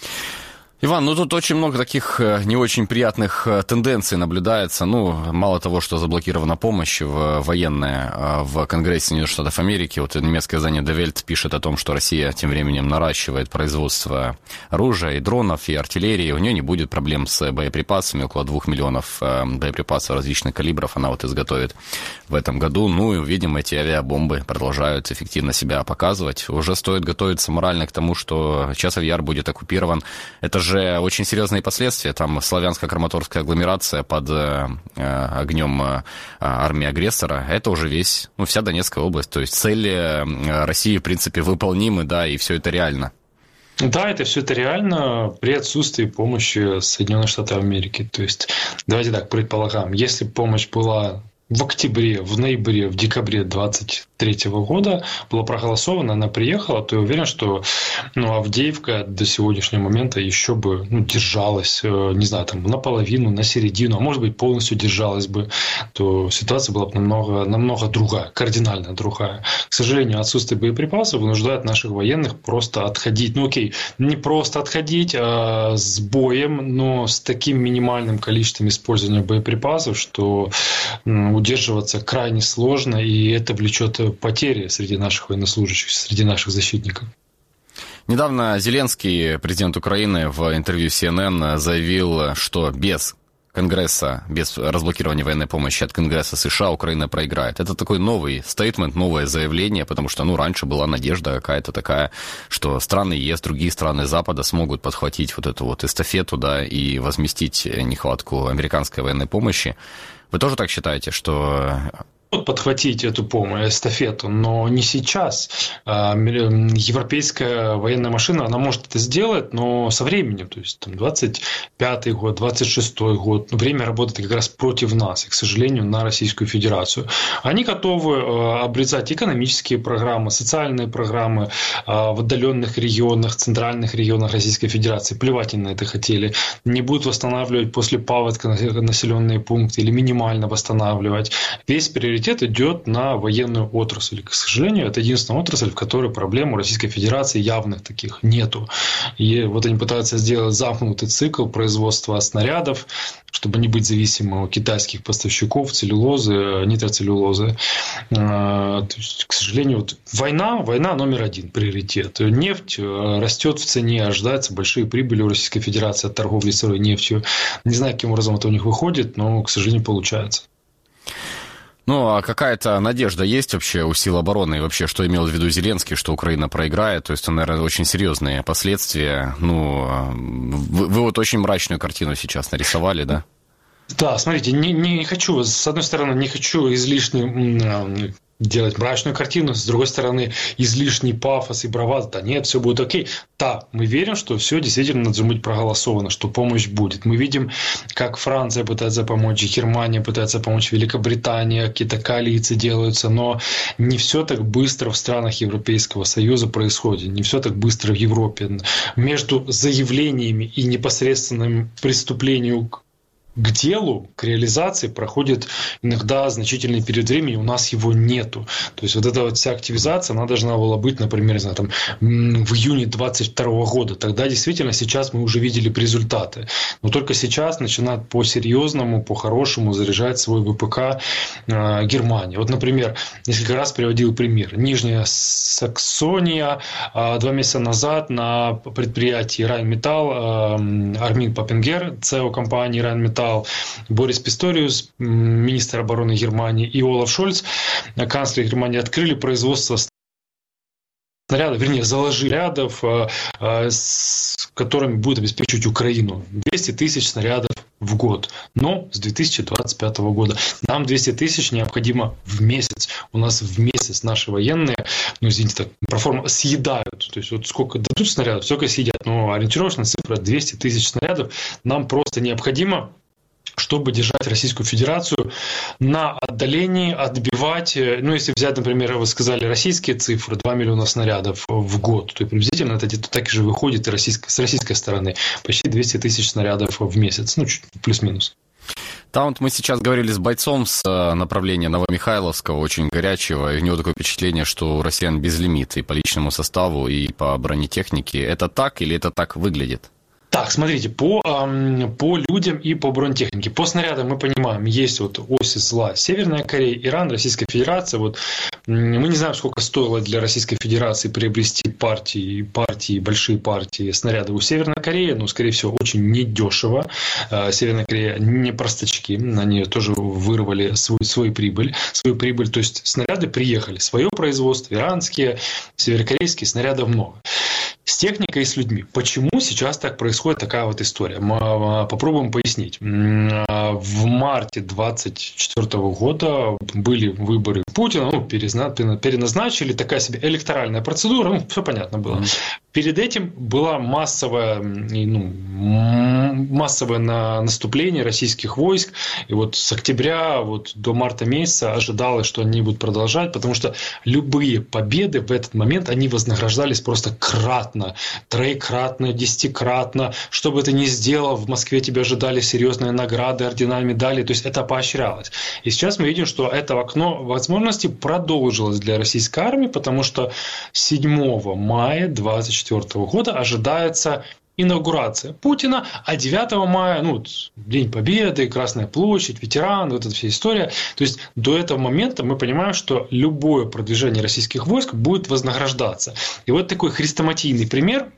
Speaker 1: Иван, ну тут очень много таких не очень приятных тенденций наблюдается. Ну, мало того, что заблокирована помощь военная в Конгрессе Соединенных Штатов Америки. Вот немецкое издание Die Welt пишет о том, что Россия тем временем наращивает производство оружия и дронов, и артиллерии. У нее не будет проблем с боеприпасами. Около двух миллионов боеприпасов различных калибров она вот изготовит в этом году. Ну и увидим, эти авиабомбы продолжают эффективно себя показывать. Уже стоит готовиться морально к тому, что Часов Яр будет оккупирован. Это же очень серьезные последствия. Там славянско-краматорская агломерация под э, огнем э, армии агрессора. Это уже весь, ну, вся Донецкая область. То есть цели России, в принципе, выполнимы, да, и все это реально.
Speaker 15: Да, это все это реально при отсутствии помощи Соединенных Штатов Америки. То есть, давайте так предполагаем, если помощь была в октябре, в ноябре, в декабре двадцать третьего года была проголосована, она приехала, то я уверен, что ну, Авдеевка до сегодняшнего момента еще бы ну, держалась, не знаю, там наполовину, на середину, а может быть полностью держалась бы, то ситуация была бы намного, намного другая, кардинально другая. К сожалению, отсутствие боеприпасов вынуждает наших военных просто отходить. Ну окей, не просто отходить, а с боем, но с таким минимальным количеством использования боеприпасов, что удерживаться крайне сложно, и это влечет потери среди наших военнослужащих, среди наших защитников.
Speaker 1: Недавно Зеленский, президент Украины, в интервью си эн эн заявил, что без Конгресса, без разблокирования военной помощи от Конгресса США Украина проиграет. Это такой новый стейтмент, новое заявление, потому что, ну, раньше была надежда какая-то такая, что страны ЕС, другие страны Запада смогут подхватить вот эту вот эстафету, да, и возместить нехватку американской военной помощи. Вы тоже так считаете, что...
Speaker 15: подхватить эту помощь, эстафету, но не сейчас. Европейская военная машина, она может это сделать, но со временем, то есть там, двадцать пятый год, двадцать шестой год, время работает как раз против нас, и, к сожалению, на Российскую Федерацию. Они готовы обрезать экономические программы, социальные программы в отдаленных регионах, центральных регионах Российской Федерации. Плевать они на это хотели. Не будут восстанавливать после паводка населенные пункты или минимально восстанавливать. Весь приоритет идет на военную отрасль. К сожалению, это единственная отрасль, в которой проблем у Российской Федерации явных таких нету. И вот они пытаются сделать замкнутый цикл производства снарядов, чтобы не быть зависимым от китайских поставщиков целлюлозы, нитроцеллюлозы. То есть, к сожалению, вот война, война номер один приоритет. Нефть растет в цене, ожидаются большие прибыли у Российской Федерации от торговли сырой нефтью. Не знаю, каким образом это у них выходит, но, к сожалению, получается.
Speaker 1: Ну, а какая-то надежда есть вообще у сил обороны? И вообще, что имел в виду Зеленский, что Украина проиграет? То есть, это, наверное, очень серьезные последствия. Ну, вы, вы вот очень мрачную картину сейчас нарисовали, да?
Speaker 15: Да, смотрите, не, не хочу, с одной стороны, не хочу излишне делать мрачную картину, с другой стороны, излишний пафос и бравада. Да нет, все будет окей. Да, мы верим, что все действительно должно быть проголосовано, что помощь будет. Мы видим, как Франция пытается помочь, Германия пытается помочь, Великобритания, какие-то коалиции делаются, но не все так быстро в странах Европейского Союза происходит, не все так быстро в Европе. Между заявлениями и непосредственным приступлением к делу, к реализации проходит иногда значительный период времени, у нас его нету. То есть вот эта вот вся активизация, она должна была быть, например, не знаю, там, в июне двадцать второго года. Тогда действительно сейчас мы уже видели результаты. Но только сейчас начинает по-серьезному, по-хорошему заряжать свой ВПК э, Германия. Вот, например, несколько раз приводил пример. Нижняя Саксония э, два месяца назад на предприятии Райнметалл э, Армин Паппингер, ЦЕО компании Райнметалл, Борис Писториус, министр обороны Германии, и Олаф Шольц, канцлер Германии, открыли производство снарядов, вернее, заложили снарядов, с которыми будет обеспечивать Украину. двести тысяч снарядов в год, но с две тысячи двадцать пятого года. Нам двести тысяч необходимо в месяц. У нас в месяц наши военные, ну, извините, так, проформа, съедают. То есть вот сколько дадут снарядов, столько съедят. Но ориентировочная цифра двести тысяч снарядов нам просто необходимо, чтобы держать Российскую Федерацию на отдалении, отбивать, ну, если взять, например, вы сказали российские цифры, два миллиона снарядов в год, то приблизительно это где-то так же выходит и российско, с российской стороны, почти двести тысяч снарядов в месяц, ну, чуть плюс-минус.
Speaker 1: Там вот мы сейчас говорили с бойцом с направления Новомихайловского, очень горячего, и у него такое впечатление, что у россиян безлимит и по личному составу, и по бронетехнике. Это так или это так выглядит?
Speaker 15: Так, смотрите, по, эм, по людям и по бронетехнике. По снарядам мы понимаем, есть вот оси зла. Северная Корея, Иран, Российская Федерация. Вот, мы не знаем, сколько стоило для Российской Федерации приобрести партии, партии, большие партии снарядов у Северной Кореи. Но, скорее всего, очень недешево. Северная Корея не простачки. Они тоже вырвали свой, свою прибыль. Свою прибыль. То есть снаряды приехали. Свое производство, иранские, северокорейские, снарядов много. С техникой и с людьми. Почему сейчас так происходит такая вот история? Мы попробуем пояснить. В марте двадцать четвёртого года были выборы Путина, ну, переназначили, такая себе электоральная процедура, ну, все понятно было. Mm-hmm. Перед этим было массовое, ну, массовое наступление российских войск, и вот с октября вот до марта месяца ожидалось, что они будут продолжать, потому что любые победы в этот момент, они вознаграждались просто кратно, троекратно, десятикратно. Что бы ты ни сделал, в Москве тебя ожидали серьезные награды, ордена, медали, то есть это поощрялось. И сейчас мы видим, что это окно возможностей продолжилось для российской армии, потому что седьмого мая двадцать четвёртого года ожидается инаугурация Путина, а девятого мая, ну, День Победы, Красная площадь, ветеран, вот эта вся история. То есть до этого момента мы понимаем, что любое продвижение российских войск будет вознаграждаться. И вот такой хрестоматийный пример.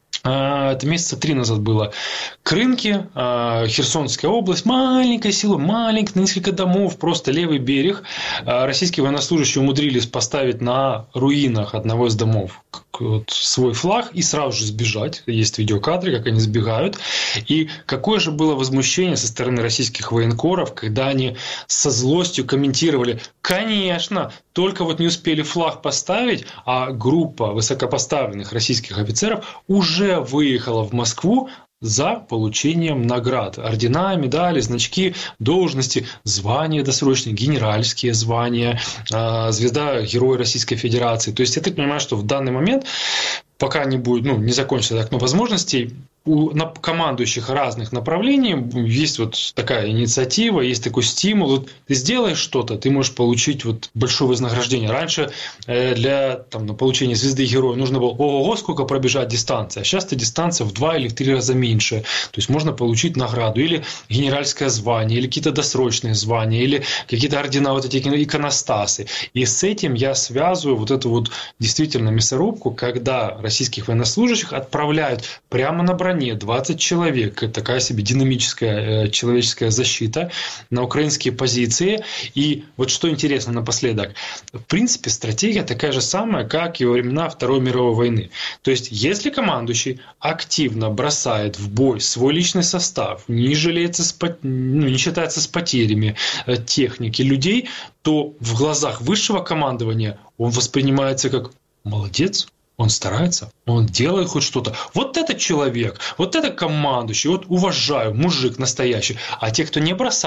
Speaker 15: Это месяца три назад было. Крынки, Херсонская область, маленькое село, маленькое, несколько домов, просто левый берег. Российские военнослужащие умудрились поставить на руинах одного из домов вот свой флаг и сразу же сбежать. Есть видеокадры, как они сбегают. И какое же было возмущение со стороны российских военкоров, когда они со злостью комментировали: конечно, только вот не успели флаг поставить, а группа высокопоставленных российских офицеров уже выехала в Москву за получением наград. Ордена, медали, значки, должности, звания досрочные, генеральские звания, звезда Героя Российской Федерации. То есть я так понимаю, что в данный момент, пока не будет, ну, не закончится так, но возможностей у командующих разных направлений есть вот такая инициатива, есть такой стимул. Вот ты сделаешь что-то, ты можешь получить вот большое вознаграждение. Раньше для там, на получение звезды Героя нужно было ого-го, сколько пробежать дистанция. А сейчас эта дистанция в два или в три раза меньше. То есть можно получить награду или генеральское звание, или какие-то досрочные звания, или какие-то ордена, вот эти иконостасы. И с этим я связываю вот эту вот действительно мясорубку, когда российских военнослужащих отправляют прямо на броне двадцать человек, такая себе динамическая э, человеческая защита на украинские позиции. И вот что интересно напоследок, в принципе стратегия такая же самая, как и во времена Второй мировой войны. То есть если командующий активно бросает в бой свой личный состав, не жалеется, с, ну, не считается с потерями э, техники, людей, то в глазах высшего командования он воспринимается как молодец. Он старается, он делает хоть что-то. Вот этот человек, вот это командующий, вот уважаю, мужик настоящий. А те, кто не бросают,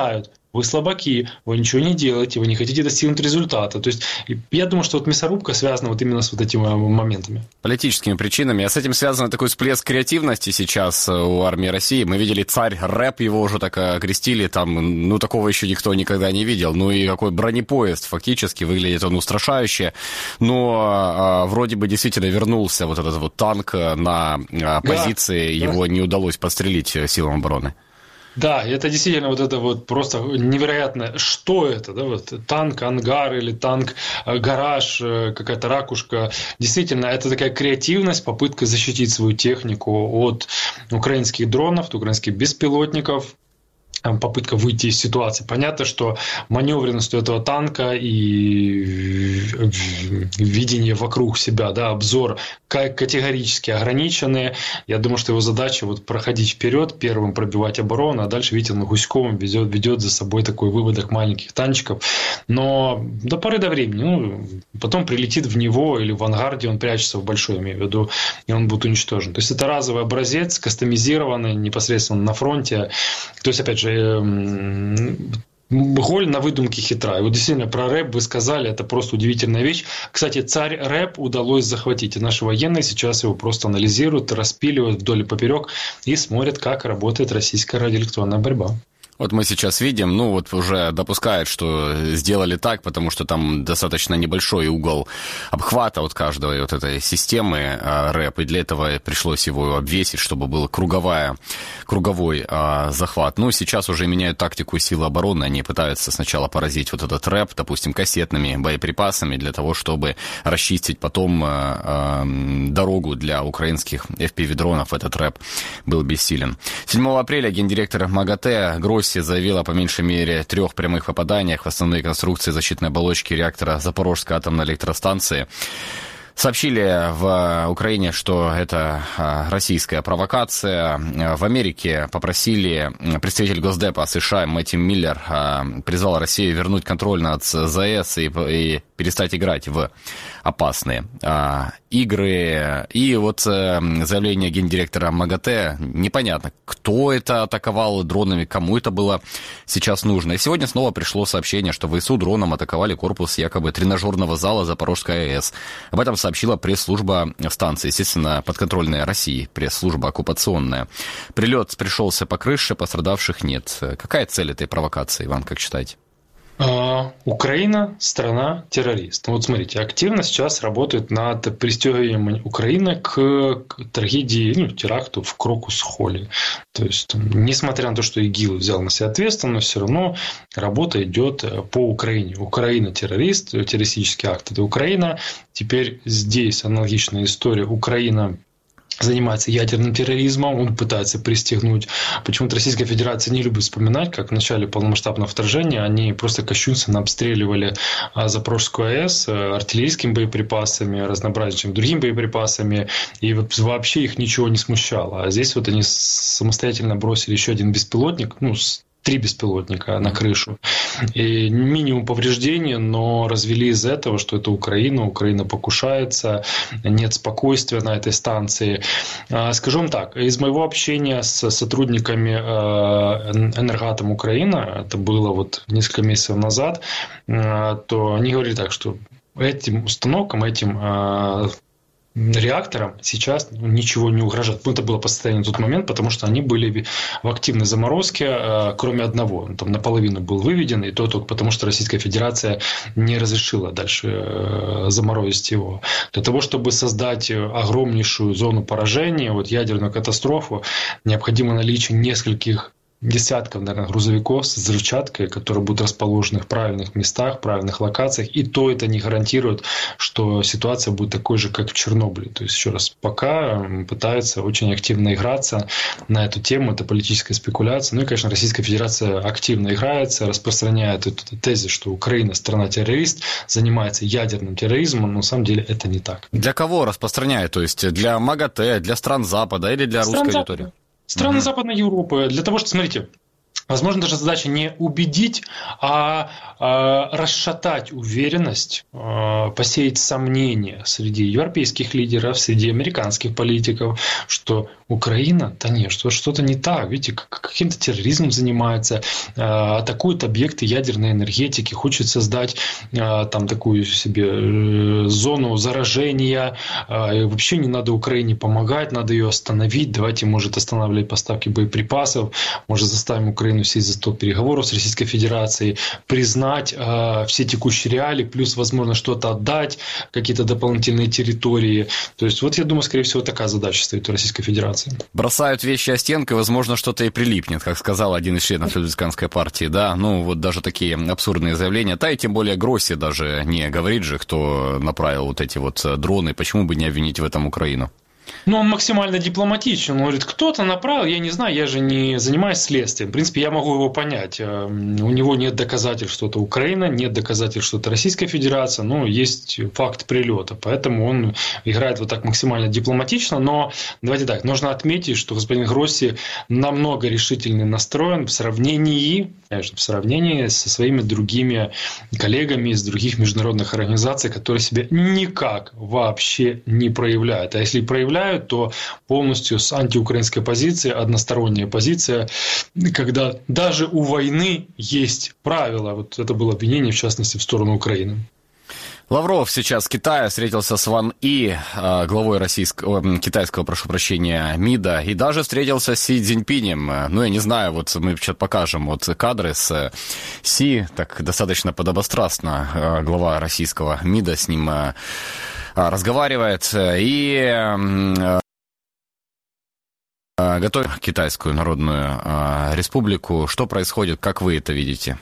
Speaker 15: вы слабаки, вы ничего не делаете, вы не хотите достигнуть результата. То есть я думаю, что вот мясорубка связана вот именно с вот этими моментами.
Speaker 1: Политическими причинами. А с этим связан такой всплеск креативности сейчас у армии России. Мы видели царь рэп, его уже так окрестили, там, ну, такого еще никто никогда не видел. Ну и какой бронепоезд, фактически, выглядит он устрашающе. Но а, вроде бы действительно вернулся вот этот вот танк на а, позиции, да, его да. не удалось подстрелить силам обороны.
Speaker 15: Да, это действительно вот это вот просто невероятно. Что это? Да? Вот танк, ангар или танк, гараж, какая-то ракушка. Действительно, это такая креативность, попытка защитить свою технику от украинских дронов, от украинских беспилотников. Попытка выйти из ситуации. Понятно, что маневренность этого танка и видение вокруг себя, да, обзор категорически ограниченные. Я думаю, что его задача вот проходить вперед, первым пробивать оборону, а дальше, видите, он гуськом ведет, ведет за собой такой выводок маленьких танчиков. Но до поры до времени, ну, потом прилетит в него или в ангар, где он прячется в большой, имею в виду, и он будет уничтожен. То есть это разовый образец, кастомизированный непосредственно на фронте. То есть, опять же, голь на выдумке хитра. И вот действительно про рэп вы сказали, это просто удивительная вещь. Кстати, царь рэп удалось захватить. И наши военные сейчас его просто анализируют, распиливают вдоль и поперек и смотрят, как работает российская радиоэлектронная борьба.
Speaker 1: Вот мы сейчас видим, ну вот уже допускают, что сделали так, потому что там достаточно небольшой угол обхвата от каждой вот этой системы а, рэп, и для этого пришлось его обвесить, чтобы был круговая, круговой а, захват. Ну, сейчас уже меняют тактику силы обороны, они пытаются сначала поразить вот этот рэп, допустим, кассетными боеприпасами, для того, чтобы расчистить потом а, а, дорогу для украинских эф пи ви-дронов. Этот рэп был бессилен. седьмого апреля гендиректор МАГАТЭ Гросси заявила о по меньшей мере трех прямых попаданиях в основные конструкции защитной оболочки реактора Запорожской атомной электростанции. Сообщили в Украине, что это российская провокация. В Америке попросили, представитель Госдепа США Мэтью Миллер призвал Россию вернуть контроль над ЗАЭС и, и перестать играть в опасные а, игры. И вот а, заявление гендиректора МАГАТЭ, непонятно, кто это атаковал дронами, кому это было сейчас нужно. И сегодня снова пришло сообщение, что ВСУ дроном атаковали корпус якобы тренажерного зала Запорожской АЭС. Об этом сообщила пресс-служба станции, естественно, подконтрольная России, пресс-служба оккупационная. Прилет пришелся по крыше, пострадавших нет. Какая цель этой провокации, Иван, как считаете?
Speaker 15: Украина – страна-террорист. Вот смотрите, активно сейчас работают над пристегиванием Украины к трагедии, ну, теракту в Крокус-Холле. То есть, несмотря на то, что ИГИЛ взял на себя ответственность, все равно работа идет по Украине. Украина – террорист, террористический акт – это Украина. Теперь здесь аналогичная история. Украина занимается ядерным терроризмом, он пытается пристегнуть. Почему-то Российская Федерация не любит вспоминать, как в начале полномасштабного вторжения они просто кощунственно обстреливали Запорожскую АЭС артиллерийскими боеприпасами, разнообразными другими боеприпасами, и вот вообще их ничего не смущало. А здесь вот они самостоятельно бросили еще один беспилотник, ну, три беспилотника на крышу. И минимум повреждений, но развели из этого, что это Украина, Украина покушается, нет спокойствия на этой станции. Скажу вам так, из моего общения с сотрудниками Энергоатом Украина, это было вот несколько месяцев назад, то они говорили так, что этим установкам, этим реакторам сейчас ничего не угрожает. Это было по состоянию в тот момент, потому что они были в активной заморозке, кроме одного. Он там наполовину был выведен, и то только потому, что Российская Федерация не разрешила дальше заморозить его. Для того, чтобы создать огромнейшую зону поражения, вот ядерную катастрофу, необходимо наличие нескольких десятков, наверное, грузовиков с взрывчаткой, которые будут расположены в правильных местах, в правильных локациях. И то это не гарантирует, что ситуация будет такой же, как в Чернобыле. То есть, еще раз, пока пытаются очень активно играться на эту тему. Это политическая спекуляция. Ну и, конечно, Российская Федерация активно играется, распространяет эту тезис, что Украина страна-террорист, занимается ядерным терроризмом. Но на самом деле это не так.
Speaker 1: Для кого распространяет? То есть для МАГАТЭ, для стран Запада или для
Speaker 15: стран
Speaker 1: русской
Speaker 15: Запада.
Speaker 1: аудитории?
Speaker 15: Страны mm-hmm.
Speaker 1: Западной
Speaker 15: Западной Европы. Для того, что, смотрите, Возможно, даже задача не убедить, а, а расшатать уверенность, а, посеять сомнения среди европейских лидеров, среди американских политиков, что Украина, да нет, что что-то не так, видите, каким-то терроризмом занимается, а, атакует объекты ядерной энергетики, хочет создать а, там такую себе зону заражения, а, и вообще не надо Украине помогать, надо ее остановить, давайте, может, останавливать поставки боеприпасов, может, заставим Украину сесть за стол переговоров с Российской Федерацией, признать э, все текущие реалии, плюс, возможно, что-то отдать, какие-то дополнительные территории. То есть, вот я думаю, скорее всего, такая задача стоит у Российской Федерации.
Speaker 1: Бросают вещи о стенку, и, возможно, что-то и прилипнет, как сказал один из членов республиканской партии. Да, ну, вот даже такие абсурдные заявления. Да, и тем более Гросси даже не говорит же, кто направил вот эти вот дроны, почему бы не обвинить в этом Украину?
Speaker 15: Ну, он максимально дипломатичен. Он говорит, кто-то направил, я не знаю, я же не занимаюсь следствием. В принципе, я могу его понять. У него нет доказательств, что это Украина, нет доказательств, что это Российская Федерация, но есть факт прилета. Поэтому он играет вот так максимально дипломатично. Но давайте так, нужно отметить, что господин Гросси намного решительнее настроен в сравнении, конечно, в сравнении со своими другими коллегами из других международных организаций, которые себя никак вообще не проявляют. А если проявляют, то полностью с антиукраинской позиции, односторонняя позиция, когда даже у войны есть правила. Вот это было обвинение, в частности, в сторону Украины.
Speaker 1: Лавров сейчас в Китае встретился с Ван И, главой российского, китайского, прошу прощения, МИДа, и даже встретился с Си Цзиньпинем. Ну, я не знаю, вот мы сейчас покажем вот кадры с Си, так достаточно подобострастно глава российского МИДа с ним разговаривает и готовит Китайскую Народную Республику. Что происходит, как вы это видите?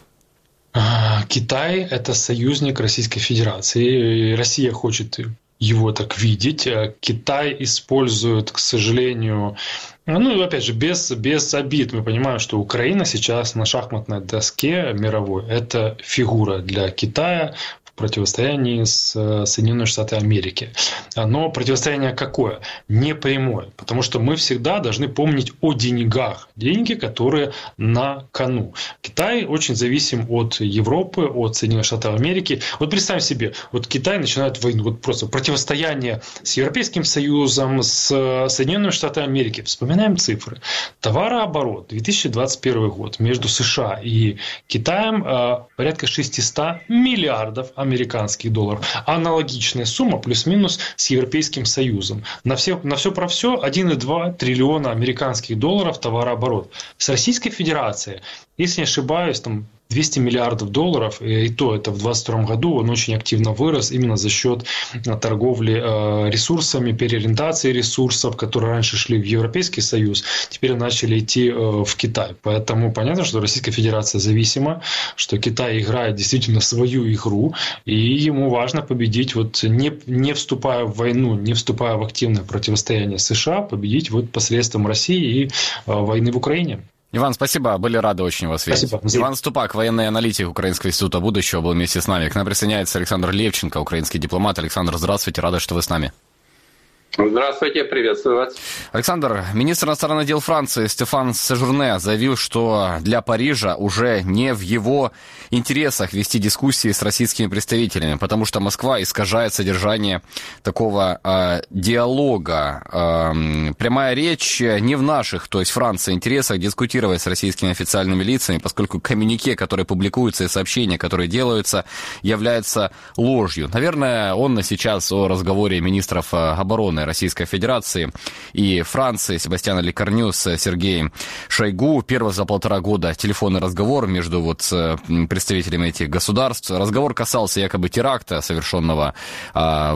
Speaker 15: Китай – это союзник Российской Федерации. Россия хочет его так видеть. Китай использует, к сожалению, ну, опять же, без, без обид. Мы понимаем, что Украина сейчас на шахматной доске мировой – это фигура для Китая в противостоянии с Соединенными Штатами Америки. Но противостояние какое? Не прямое. Потому что мы всегда должны помнить о деньгах. Деньги, которые на кону. Китай очень зависим от Европы, от Соединенных Штатов Америки. Вот представь себе, вот Китай начинает войну, вот просто противостояние с Европейским Союзом, с Соединенными Штатами Америки. Вспоминаем цифры. Товарооборот две тысячи двадцать первый год между США и Китаем э, порядка шестьсот миллиардов американских долларов. Аналогичная сумма плюс-минус с Европейским Союзом. На все, на все про все один и два триллиона американских долларов товарооборот. С Российской Федерацией, если не ошибаюсь, там двести миллиардов долларов, и то это в двадцать втором году он очень активно вырос именно за счет торговли ресурсами, переориентации ресурсов, которые раньше шли в Европейский Союз, теперь начали идти в Китай. Поэтому понятно, что Российская Федерация зависима, что Китай играет действительно свою игру, и ему важно победить, вот не, не вступая в войну, не вступая в активное противостояние США, победить вот посредством России и войны в Украине.
Speaker 1: Иван, спасибо, были рады очень вас видеть.
Speaker 15: Спасибо.
Speaker 1: Иван Ступак, военный аналитик Украинского института будущего, был вместе с нами. К нам присоединяется Александр Левченко, украинский дипломат. Александр, здравствуйте, рады, что вы с нами.
Speaker 16: Здравствуйте, приветствую вас.
Speaker 1: Александр, министр иностранных дел Франции Стефан Сежурне заявил, что для Парижа уже не в его интересах вести дискуссии с российскими представителями, потому что Москва искажает содержание такого э, диалога. Э, прямая речь не в наших, то есть Франции, интересах дискутировать с российскими официальными лицами, поскольку коммюнике, которые публикуются, и сообщения, которые делаются, являются ложью. Наверное, он сейчас о разговоре министров обороны Российской Федерации и Франции Себастьяна Лекарню с Сергеем Шойгу. Первый за полтора года телефонный разговор между вот представителями этих государств. Разговор касался якобы теракта, совершенного а,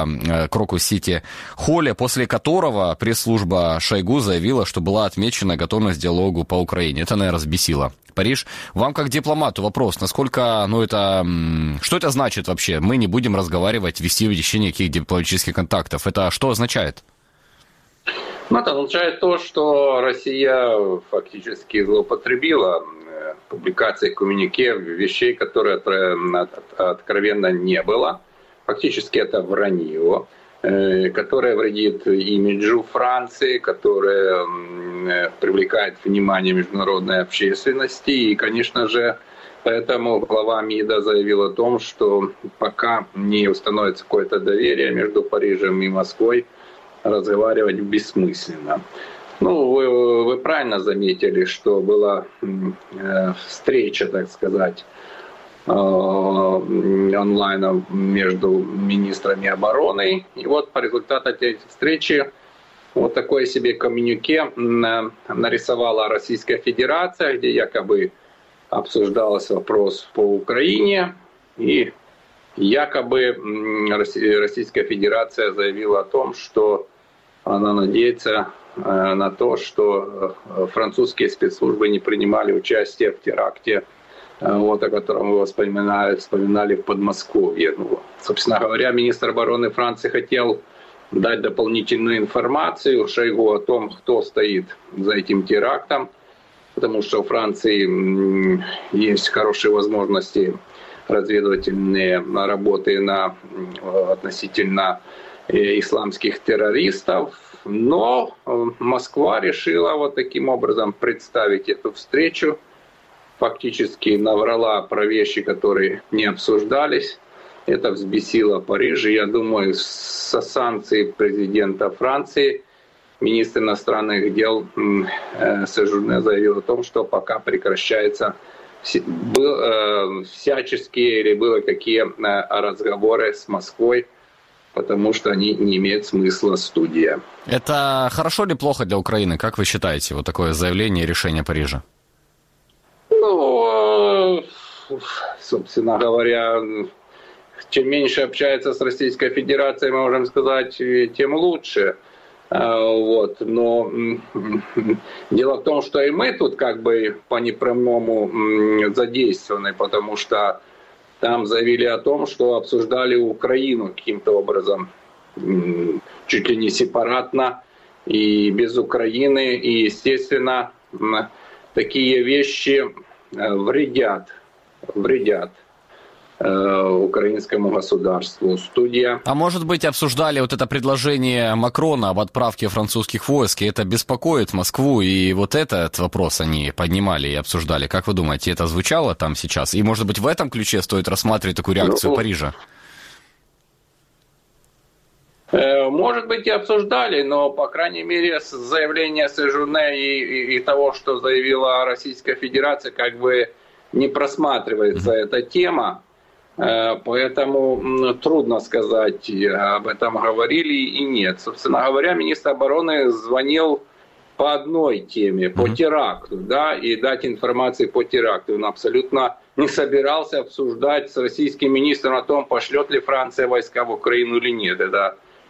Speaker 1: в Крокус-Сити-Холле, после которого пресс-служба Шойгу заявила, что была отмечена готовность к диалогу по Украине. Это, наверное, разбесило Париж. Вам, как дипломату, вопрос, насколько, ну, это, что это значит вообще? Мы не будем разговаривать, вести в течение каких дипломатических контактов. Это что означает?
Speaker 16: Ну, это означает то, что Россия фактически злоупотребила публикацией коммюнике вещей, которые откровенно не было. Фактически это вранье, которое вредит имиджу Франции, которое привлекает внимание международной общественности. И, конечно же, поэтому глава МИДа заявил о том, что пока не установится какое-то доверие между Парижем и Москвой, разговаривать бессмысленно. Ну, вы, вы правильно заметили, что была э, встреча, так сказать, э, онлайн между министрами обороны. И вот по результату этой встречи вот такое себе коммюнике нарисовала Российская Федерация, где якобы обсуждался вопрос по Украине, и якобы Российская Федерация заявила о том, что она надеется на то, что французские спецслужбы не принимали участие в теракте, вот, о котором вы вспоминали, вспоминали в Подмосковье. Ну, собственно говоря, министр обороны Франции хотел дать дополнительную информацию Шойгу о том, кто стоит за этим терактом, потому что у Франции есть хорошие возможности разведывательные работы на, относительно исламских террористов. Но Москва решила вот таким образом представить эту встречу, фактически наврала про вещи, которые не обсуждались. Это взбесило Париж. И я думаю, со санкций президента Франции министр иностранных дел Сежурне заявил о том, что пока прекращается всяческие или были какие разговоры с Москвой, потому что они не имеют смысла, студия.
Speaker 1: Это хорошо или плохо для Украины? Как вы считаете, вот такое заявление и решение Парижа?
Speaker 16: Ну, собственно говоря, чем меньше общается с Российской Федерацией, мы можем сказать, тем лучше. Вот. Но дело в том, что и мы тут как бы по непрямому задействованы, потому что там заявили о том, что обсуждали Украину каким-то образом, чуть ли не сепаратно и без Украины. И, естественно, такие вещи вредят, вредят украинскому государству. Студия.
Speaker 1: А может быть, обсуждали вот это предложение Макрона об отправке французских войск, и это беспокоит Москву, и вот этот вопрос они поднимали и обсуждали. Как вы думаете, это звучало там сейчас? И, может быть, в этом ключе стоит рассматривать такую реакцию ну, Парижа?
Speaker 16: Может быть, и обсуждали, но, по крайней мере, заявление Сежурне и, и, и того, что заявила Российская Федерация, как бы не просматривается mm-hmm. эта тема. Поэтому трудно сказать, об этом говорили и нет. Собственно говоря, министр обороны звонил по одной теме, по mm-hmm. теракту, да, и дать информацию по теракту. Он абсолютно не собирался обсуждать с российским министром о том, пошлет ли Франция войска в Украину или нет. Это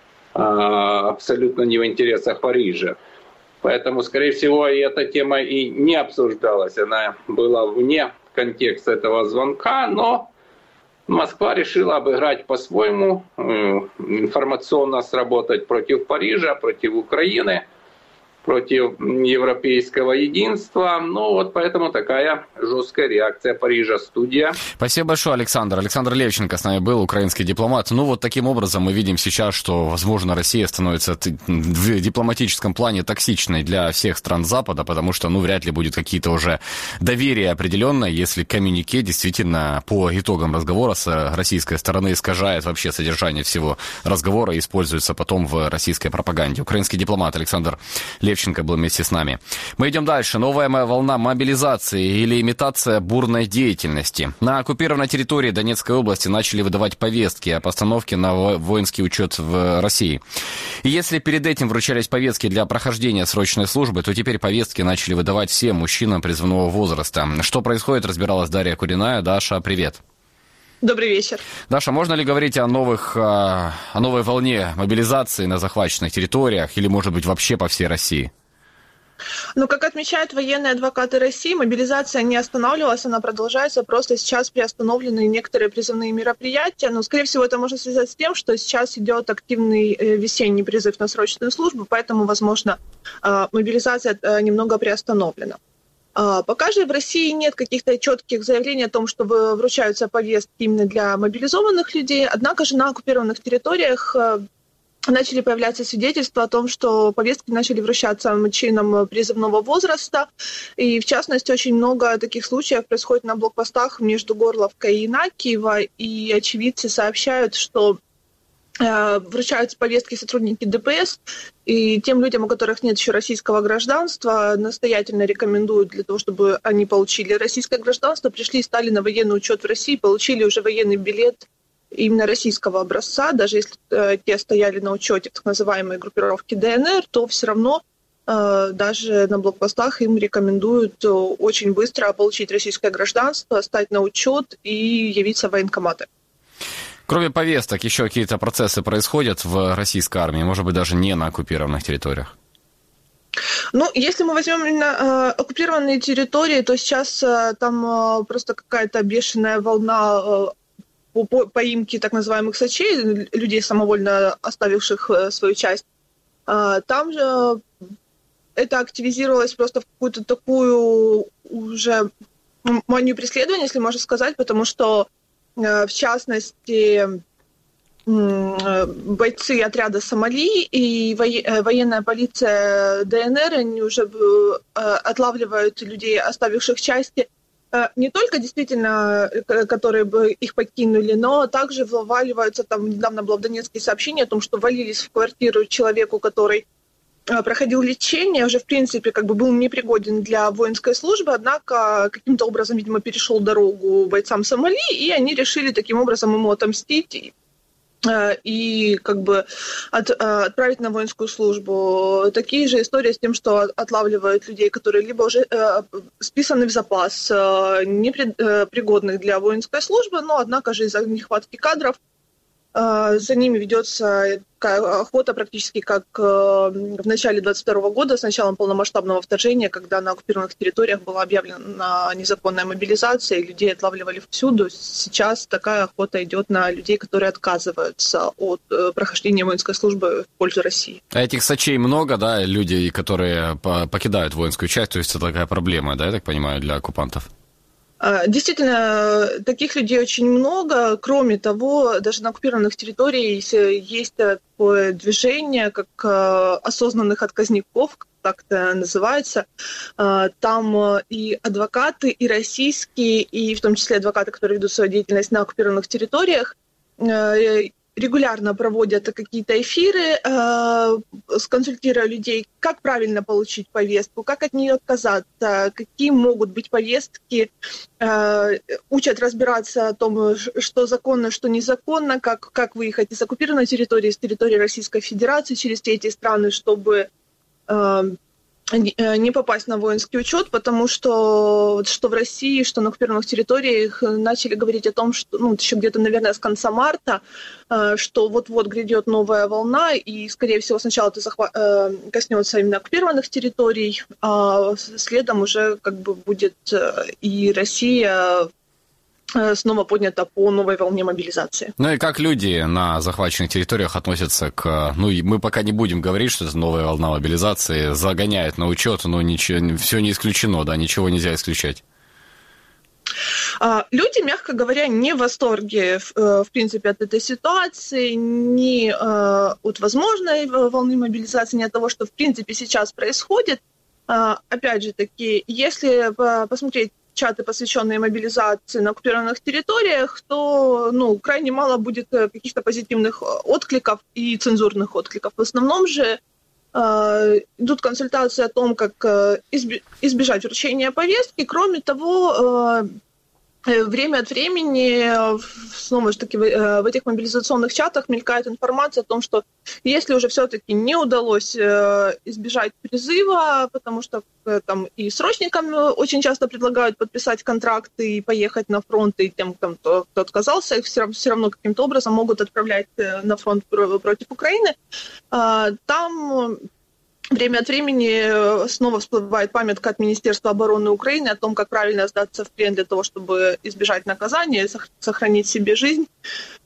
Speaker 16: а, абсолютно не в интересах Парижа. Поэтому, скорее всего, и эта тема и не обсуждалась. Она была вне контекста этого звонка, но Москва решила обыграть по-своему, информационно сработать против Парижа, против Украины, против европейского единства. Ну вот поэтому такая жесткая реакция Парижа. Студия.
Speaker 1: Спасибо большое, Александр. Александр Левченко с нами был, украинский дипломат. Ну вот таким образом мы видим сейчас, что, возможно, Россия становится в дипломатическом плане токсичной для всех стран Запада, потому что, ну, вряд ли будет какие-то уже доверие определенное, если коммюнике действительно по итогам разговора с российской стороны искажает вообще содержание всего разговора и используется потом в российской пропаганде. Украинский дипломат Александр Левченко был вместе с нами. Мы идем дальше. Новая волна мобилизации или имитация бурной деятельности. На оккупированной территории Донецкой области начали выдавать повестки о постановке на воинский учет в России. И если перед этим вручались повестки для прохождения срочной службы, то теперь повестки начали выдавать всем мужчинам призывного возраста. Что происходит, разбиралась Дарья Куриная. Даша, привет.
Speaker 17: Добрый вечер.
Speaker 1: Даша, можно ли говорить о новых, о новой волне мобилизации на захваченных территориях или, может быть, вообще по всей России?
Speaker 17: Ну, как отмечают военные адвокаты России, мобилизация не останавливалась, она продолжается, просто сейчас приостановлены некоторые призывные мероприятия, но, скорее всего, это можно связать с тем, что сейчас идет активный весенний призыв на срочную службу, поэтому, возможно, мобилизация немного приостановлена. Пока же в России нет каких-то четких заявлений о том, что вручаются повестки именно для мобилизованных людей, однако же на оккупированных территориях начали появляться свидетельства о том, что повестки начали вращаться мужчинам призывного возраста. И, в частности, очень много таких случаев происходит на блокпостах между Горловкой и Исаакиево. И очевидцы сообщают, что э, вручаются повестки сотрудники ДПС. И тем людям, у которых нет еще российского гражданства, настоятельно рекомендуют для того, чтобы они получили российское гражданство, пришли и стали на военный учет в России, получили уже военный билет именно российского образца, даже если э, те стояли на учете так называемой группировки ДНР, то все равно э, даже на блокпостах им рекомендуют очень быстро получить российское гражданство, стать на учет и явиться в военкоматы.
Speaker 1: Кроме повесток, еще какие-то процессы происходят в российской армии, может быть, даже не на оккупированных территориях?
Speaker 17: Ну, если мы возьмем именно э, оккупированные территории, то сейчас э, там э, просто какая-то бешеная волна э, по поимке так называемых сачей, людей, самовольно оставивших свою часть. Там же это активизировалось просто в какую-то такую уже манию преследования, если можно сказать, потому что, в частности, бойцы отряда «Сомали» и военная полиция ДНР, они уже отлавливают людей, оставивших части, не только действительно, которые бы их покинули, но также вываливаются, там недавно было в Донецке сообщение о том, что валились в квартиру человеку, который проходил лечение, уже в принципе как бы был непригоден для воинской службы, однако каким-то образом, видимо, перешел дорогу бойцам Сомали, и они решили таким образом ему отомстить и как бы от, отправить на воинскую службу. Такие же истории с тем, что отлавливают людей, которые либо уже э, списаны в запас, э, непригодных для воинской службы, но однако же из-за нехватки кадров э, за ними ведется охота практически как э, в начале двадцать второго года, с началом полномасштабного вторжения, когда на оккупированных территориях была объявлена незаконная мобилизация, и людей отлавливали всюду. Сейчас такая охота идет на людей, которые отказываются от э, прохождения воинской службы в пользу России.
Speaker 1: А этих сачей много, да, людей, которые покидают воинскую часть, то есть это такая проблема, да, я так понимаю, для оккупантов?
Speaker 17: Действительно, таких людей очень много. Кроме того, даже на оккупированных территориях есть такое движение, как осознанных отказников, так это называется. Там и адвокаты, и российские, и в том числе адвокаты, которые ведут свою деятельность на оккупированных территориях, регулярно проводят какие-то эфиры, э, консультируя людей, как правильно получить повестку, как от нее отказаться, какие могут быть повестки, э, учат разбираться о том, что законно, что незаконно, как, как выехать из оккупированной территории, из территории Российской Федерации через третьи страны, чтобы э, не попасть на воинский учет, потому что что в России, что на оккупированных территориях начали говорить о том, что ну, еще где-то, наверное, с конца марта, что вот-вот грядет новая волна, и, скорее всего, сначала это захва- коснется именно оккупированных территорий, а следом уже как бы будет и Россия снова поднята по новой волне мобилизации.
Speaker 1: Ну и как люди на захваченных территориях относятся к... Ну, мы пока не будем говорить, что это новая волна мобилизации, загоняют на учет, но ничего, все не исключено, да, ничего нельзя исключать.
Speaker 17: Люди, мягко говоря, не в восторге, в принципе, от этой ситуации, ни от возможной волны мобилизации, ни от того, что, в принципе, сейчас происходит. Опять же таки, если посмотреть чаты, посвященные мобилизации на оккупированных территориях, то ну, крайне мало будет каких-то позитивных откликов и цензурных откликов. В основном же э, идут консультации о том, как э, избежать вручения повестки. Кроме того, э, время от времени, снова же таки, в этих мобилизационных чатах мелькает информация о том, что если уже все-таки не удалось избежать призыва, потому что там и срочникам очень часто предлагают подписать контракты и поехать на фронт, и тем, кто, кто отказался, их все, все равно каким-то образом могут отправлять на фронт против Украины, там время от времени снова всплывает памятка от Министерства обороны Украины о том, как правильно сдаться в плен для того, чтобы избежать наказания, сохранить себе жизнь.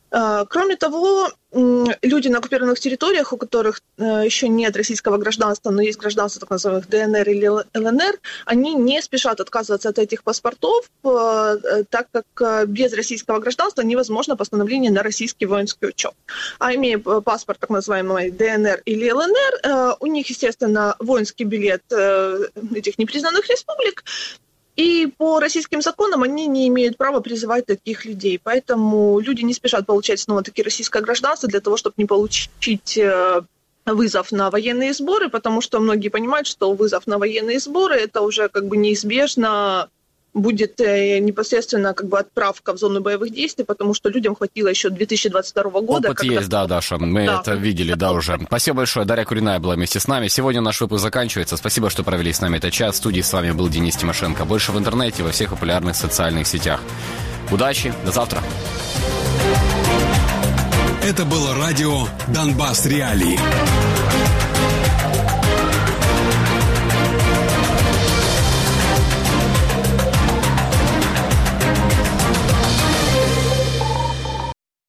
Speaker 17: Кроме того, люди на оккупированных территориях, у которых еще нет российского гражданства, но есть гражданство так называемых ДНР или ЛНР, они не спешат отказываться от этих паспортов, так как без российского гражданства невозможно постановление на российский воинский учет. А имея паспорт так называемый ДНР или ЛНР, у них, естественно, воинский билет этих непризнанных республик, и по российским законам они не имеют права призывать таких людей. Поэтому люди не спешат получать снова-таки российское гражданство для того, чтобы не получить вызов на военные сборы, потому что многие понимают, что вызов на военные сборы – это уже как бы неизбежно будет непосредственно как бы отправка в зону боевых действий, потому что людям хватило еще две тысячи двадцать второго года.
Speaker 1: Опыт когда... есть, да, Даша, мы да. это видели, да, уже. Спасибо большое, Дарья Куриная была вместе с нами. Сегодня наш выпуск заканчивается. Спасибо, что провели с нами этот час. В студии с вами был Денис Тимошенко. Больше в интернете, во всех популярных социальных сетях. Удачи, до завтра.
Speaker 18: Это было радио «Донбасс Реалии».